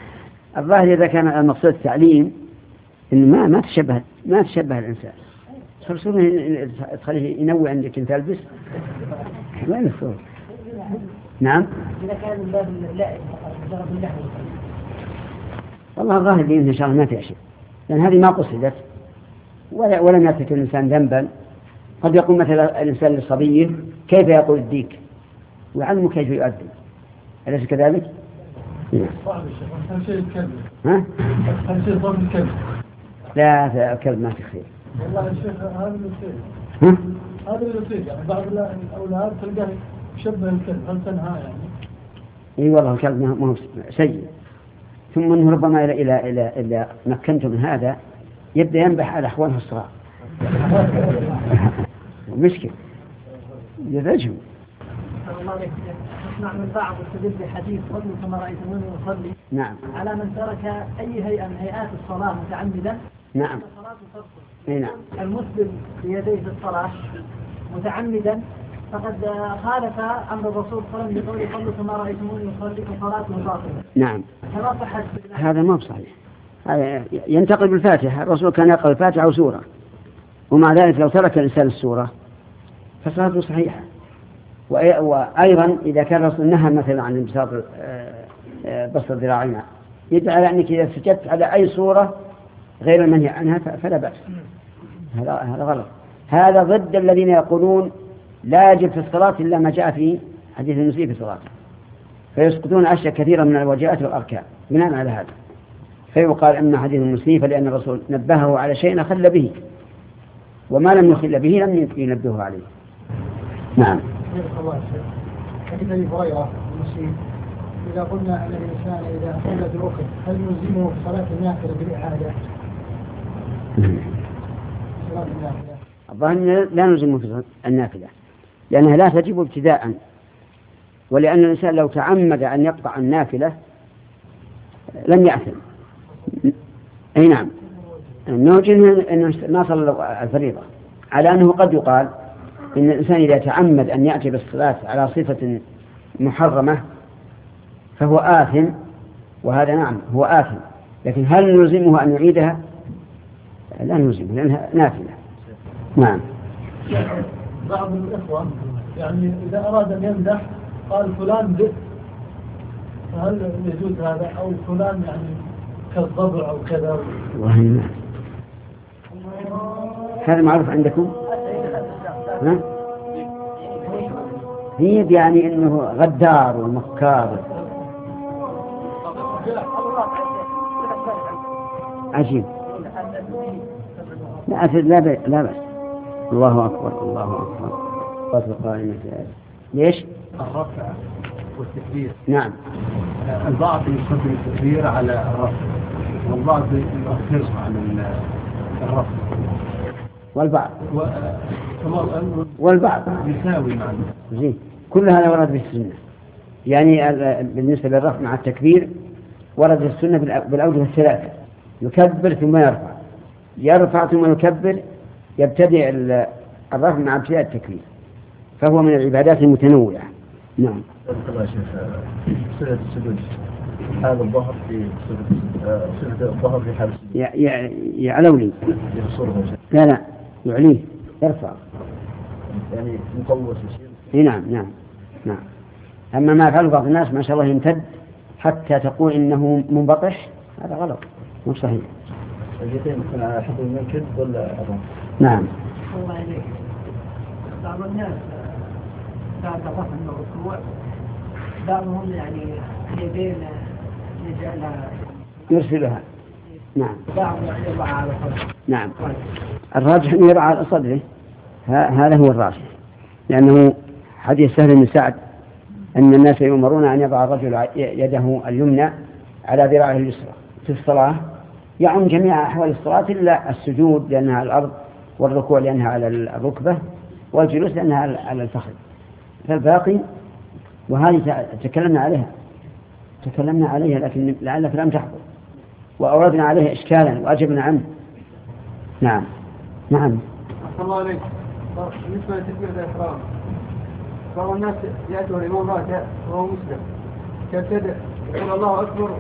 الظاهر إذا كان المقصود التعليم إن ما ما تشبه ما تشبه الإنسان، صرصور تخليه ينوع عندك أنت تلبس وين الصور؟ نعم. إذا كان من باب اللائم ضرب اللحم. والله الظاهر لي إن شاء الله ما في شيء، لأن هذه ما قصدت ولا ولم يرتكب الإنسان ذنبا. قد يقول مثلا الإنسان لصبيه كيف يقول الديك ويعلمه كيف يؤدي، أليس كذلك؟ صعب الشيخ. أهم شيء الكلب. ها؟ أهم شيء ضرب الكلب. لا الكلب ما في خير. والله يا شيخ هذا اللي يصير. ها؟ هذا اللي يصير يعني بعض الأولاد تلقاه يشبه الكلب. هل تنهى يعني؟ إي والله الكلب ما هو سيء. ثم أنه ربما إلى إلى إلى إلى مكنته من هذا يبدأ ينبح على أخوانه الصغار. مشكلة يرجم. الله عليك. نسمع من بعض استدل بحديث صلوا كما رأيتموني أصلي. نعم. على من ترك أي هيئة من هيئات الصلاة متعمدا. نعم. صلاته تبطل. اي نعم. المسلم بيديه في الصلاة متعمدا فقد خالف أمر الرسول صلى الله عليه وسلم بقوله صلوا كما رأيتموني أصلي فصلاته باطلة. نعم. كما صحت. هذا ما بصحيح. هذا ينتقل بالفاتحة. الرسول كان يقرأ الفاتحة وسورة، ومع ذلك لو ترك الإنسان السورة فصلاته صحيحة. وأيضا إذا كان الرسول نهى مثلا عن انبساط بسط الذراعين يدعى على أنك إذا سجدت على أي صورة غير المنهي عنها فلا بأس. هذا هذا غلط. هذا ضد الذين يقولون لا يجب في الصلاة إلا ما جاء في حديث المسيء في صلاته، فيسقطون أشياء كثيرة من الواجبات والأركان بناء على هذا. فيقال أن حديث المسيء فلأن الرسول نبهه على شيء أخل به، وما لم يخل به لم ينبهه عليه. نعم. حديث أبي هريرة المسيء إذا قلنا أن الإنسان إذا صلى بركن هل نلزمه في صلاة النافلة بالإعادة؟ صلاة النافلة. الظاهر لا نلزمه في النافلة لأنها لا تجب ابتداء، ولأن الإنسان لو تعمد أن يقطع النافلة لم يأثم. أي نعم. نوجه أنه ما صلى الفريضة، على أنه قد يقال إن الإنسان إذا تعمد أن يأتي بالصلاة على صفة محرمة فهو آثم، وهذا نعم هو آثم، لكن هل نلزمه أن يعيدها؟ لا نلزمه لأنها نافلة. نعم. بعض الإخوة يعني إذا أراد أن يمدح قال فلان بئ، فهل يجوز هذا؟ أو فلان يعني كالضبع أو كذا؟ وهنا هذا معروف عندكم؟ ها؟ هي يعني إنه غدار ومكار. عجيب. لا لا لا بس. الله أكبر الله أكبر. قصر قائمة. ليش؟ الرفع والتكبير. نعم. البعض يقدم التكبير على الرفع والبعض يؤخره على الرفع. والبعض و... والبعض يساوي معنا. زين. كل هذا ورد في السنة. يعني بالنسبة للرفع مع التكبير ورد في السنة بالأوجه الثلاثة: يكبر ثم يرفع، يرفع ثم يكبر، يبتدئ الرفع مع ابتداء التكبير، فهو من العبادات المتنوعة. نعم. الله شيخ صفة السجود هذا الظهر في صفة الظهر في حال السجود يعلو لي لا لا يعليه يرفع يعني مقوس يصير. نعم نعم نعم. أما ما يفعله بعض الناس ما شاء الله يمتد حتى تقول إنه منبطح، هذا غلط مو صحيح. الجتين يكون على حسب المنكب ولا أظن؟ نعم. الله عليك. بعض الناس بعد رفع من الركوع بعضهم يعني يدين يجعلها يرسلها. نعم. بعض يضع على صدره. نعم. الراجح أن يضع على صدره، هذا هو الراجح، لأنه حديث سهل بن سعد أن الناس يؤمرون أن يضع الرجل يده اليمنى على ذراعه اليسرى في الصلاة، يعم جميع أحوال الصلاة إلا السجود لأنها على الأرض، والركوع لأنها على الركبة، والجلوس لأنها على الفخذ، فالباقي. وهذه تكلمنا عليها تكلمنا عليها لكن لعلك لم تحضر، وأوردنا عليها إشكالا وأجبنا عنه. نعم نعم. الله عليك. بالنسبة لتكبيرة الإحرام بعض الناس يأتوا الإمام راكع وهو مسلم يبتدئ يقول الله أكبر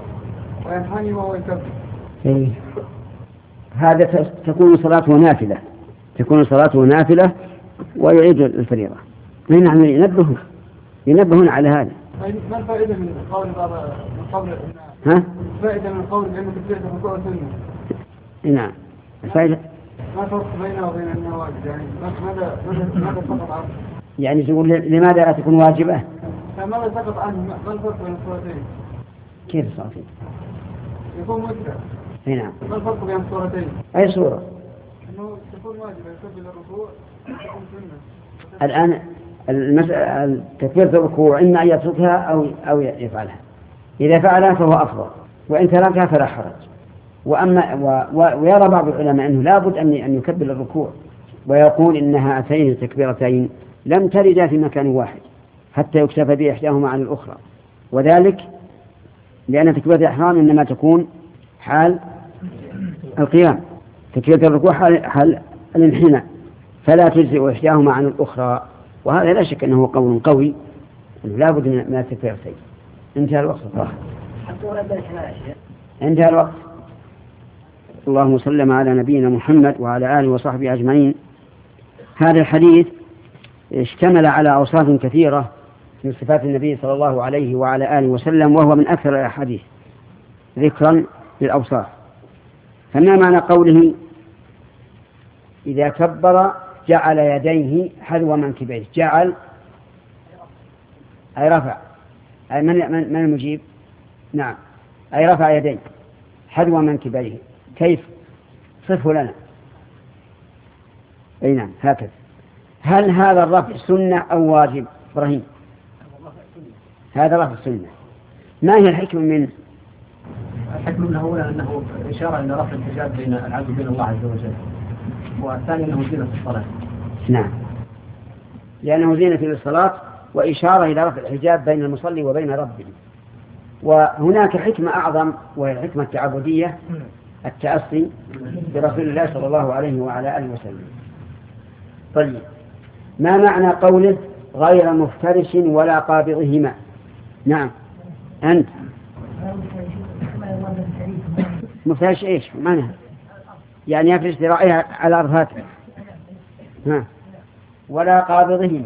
وينحني وهو يكبر. إيه. هذا تكون صلاته نافلة تكون صلاته نافلة ويعيد الفريضة. نحن ينبهون ينبهون على هذا. ما الفائدة من قول بعض من قول ها؟ الفائدة من قول بأن تكبيرة الركوع سنة. نعم. الفائدة ما الفرق بينه وبين أنه واجب؟ يعني ماذا ماذا سقط عنه؟ يعني تقول لماذا لا تكون واجبة؟ فماذا سقط عنه؟ ما الفرق بين الصورتين؟ كيف الصورتين؟ يكون متبع. اي نعم. ما الفرق بين الصورتين؟ أي صورة؟ إنه تكون واجبة يكبر الركوع تكون سنة. الآن المسألة تكبيرة الركوع إما أن يتركها أو أو يفعلها. إذا فعلها فهو أفضل، وإن تركها فلا حرج. وأما و ويرى بعض العلماء أنه لابد أن أن يكبر الركوع، ويقول إن هاتين التكبيرتين لم تردا في مكان واحد حتى يكتفى بإحداهما عن الأخرى، وذلك لأن تكبيرة الإحرام إنما تكون حال القيام، تكبيرة الركوع حال, حال الانحناء، فلا تجزئ إحداهما عن الأخرى. وهذا لا شك أنه قول قوي، لا بد من التكبيرتين. انتهى الوقت صراحة. انتهى الوقت. اللهم صل على نبينا محمد وعلى آله وصحبه أجمعين. هذا الحديث اشتمل على أوصاف كثيرة من صفات النبي صلى الله عليه وعلى آله وسلم، وهو من أكثر الأحاديث ذكرا للأوصاف. فما معنى قوله إذا كبر جعل يديه حذو منكبيه؟ جعل أي رفع، أي من, من, من المجيب؟ نعم، أي رفع يديه حذو منكبيه. كيف؟ صفه لنا. أي نعم هكذا. هل هذا الرفع سنة أو واجب؟ إبراهيم، هذا رفع السنة. ما هي الحكمة منه؟ الحكمة منه أولا أنه إشارة إلى رفع الحجاب بين العبد وبين الله عز وجل، والثاني أنه زينة الصلاة. نعم، لأنه زينة للصلاة وإشارة إلى رفع الحجاب بين المصلي وبين ربه. وهناك حكمة أعظم وهي الحكمة التعبدية، التأسي برسول الله صلى الله عليه وعلى آله وسلم. طيب، ما معنى قوله غير مفترش ولا قابضهما؟ نعم أنت مفترش إيش معناها؟ يعني يفرش ذراعيها على أرفاته. ها، ولا قابضهما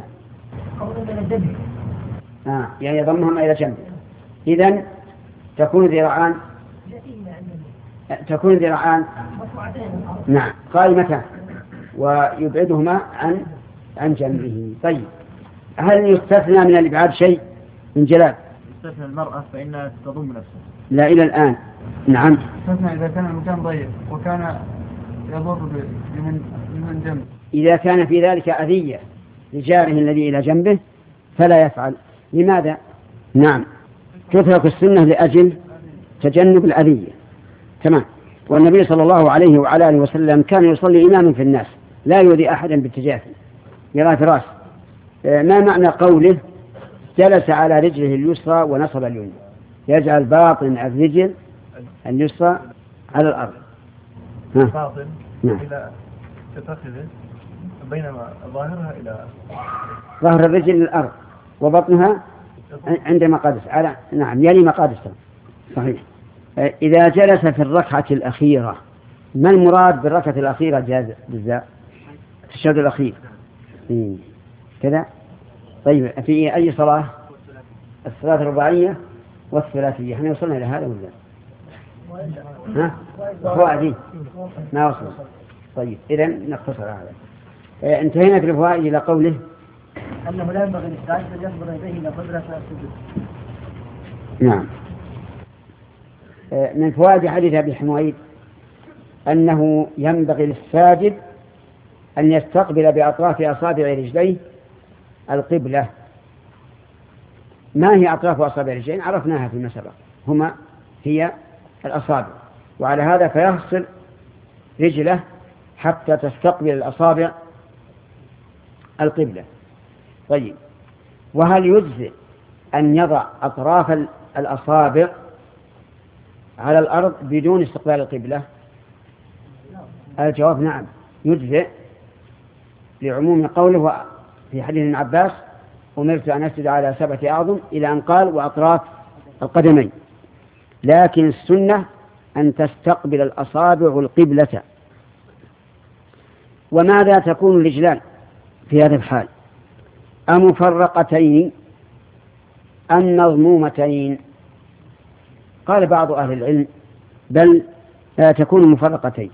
آه. يعني يضمهما إلى جنبه. إذن تكون ذراعان تكون ذراعان نعم قائمتان ويبعدهما عن عن جنبه. طيب، هل يستثنى من الإبعاد شيء من جلال؟ يستثنى المرأة فإنها تضم نفسها. لا إلى الآن. نعم، يستثنى إذا كان المكان ضيق وكان يضر بمن من جنب. إذا كان في ذلك أذية لجاره الذي إلى جنبه فلا يفعل. لماذا؟ نعم، تترك السنة لأجل تجنب الأذية. تمام. والنبي صلى الله عليه وعلى آله وسلم كان يصلي إماما في الناس لا يؤذي أحدا بالتجافي يرى في راسه. ما معنى قوله جلس على رجله اليسرى ونصب اليمنى؟ يجعل باطن الرجل اليسرى على الأرض. ها. باطن نعم. إلى تتخذه بينما ظاهرها إلى ظهر الرجل للأرض وبطنها عند مقادس على نعم يلي مقادسها. صحيح. إذا جلس في الركعة الأخيرة، ما المراد بالركعة الأخيرة جاز بالذات؟ في الشهر الأخير كذا. طيب، في أي صلاة؟ الصلاة الرباعية والثلاثية. احنا وصلنا إلى هذا ولا ها؟ فوائد ما وصل. طيب، إذن نختصر هذا. اه انتهينا في الفوائد إلى قوله أنه لا ينبغي للساجد أن ينظر إليه إلى قدرة السجود. نعم. اه من فوائد حديث أبي حميد أنه ينبغي للساجد أن يستقبل بأطراف أصابع رجليه القبلة. ما هي أطراف أصابع الرجلين؟ عرفناها فيما سبق، هما هي الأصابع، وعلى هذا فيغسل رجله حتى تستقبل الأصابع القبلة. طيب، وهل يجزئ أن يضع أطراف الأصابع على الأرض بدون استقبال القبلة؟ الجواب نعم يجزئ، لعموم قوله في حديث ابن عباس أمرت أن أسجد على سبعة أعظم إلى أن قال وأطراف القدمين. لكن السنة أن تستقبل الأصابع القبلة. وماذا تكون الرجلان في هذا الحال؟ أمفرقتين أم مضمومتين؟ قال بعض أهل العلم بل لا تكون مفرقتين،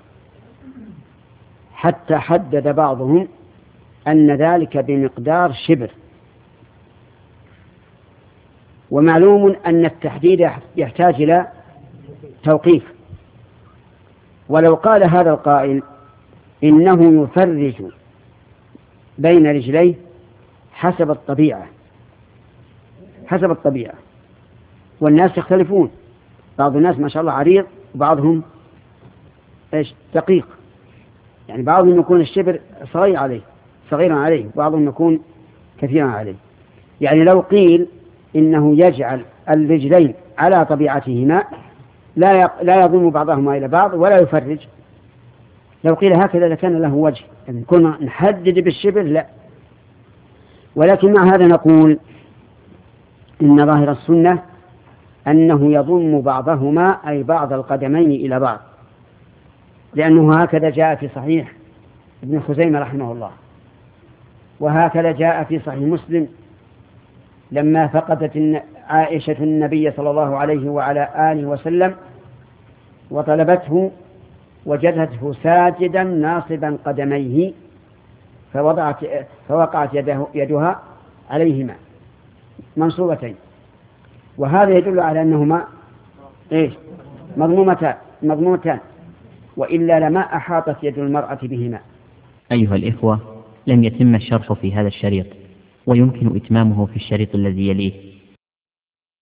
حتى حدد بعضهم أن ذلك بمقدار شبر. ومعلوم أن التحديد يحتاج إلى توقيف. ولو قال هذا القائل إنه يفرج بين رجليه حسب الطبيعة حسب الطبيعة والناس يختلفون، بعض الناس ما شاء الله عريض وبعضهم ايش دقيق، يعني بعضهم يكون الشبر صغير عليه صغيرا عليه وبعضهم يكون كثيرا عليه. يعني لو قيل إنه يجعل الرجلين على طبيعتهما لا لا يضم بعضهما إلى بعض ولا يفرج، لو قيل هكذا لكان له وجه، يعني كنا نحدد بالشبر لا. ولكن مع هذا نقول إن ظاهر السنة أنه يضم بعضهما أي بعض القدمين إلى بعض، لأنه هكذا جاء في صحيح ابن خزيمة رحمه الله، وهكذا جاء في صحيح مسلم لما فقدت عائشة النبي صلى الله عليه وعلى آله وسلم وطلبته وجدته ساجدا ناصبا قدميه فوضعت فوقعت يده يدها عليهما منصوبتين، وهذا يدل على أنهما إيش مضمومتان مضمومتان وإلا لما أحاطت يد المرأة بهما. أيها الإخوة، لم يتم الشرح في هذا الشريط، ويمكن إتمامه في الشريط الذي يليه.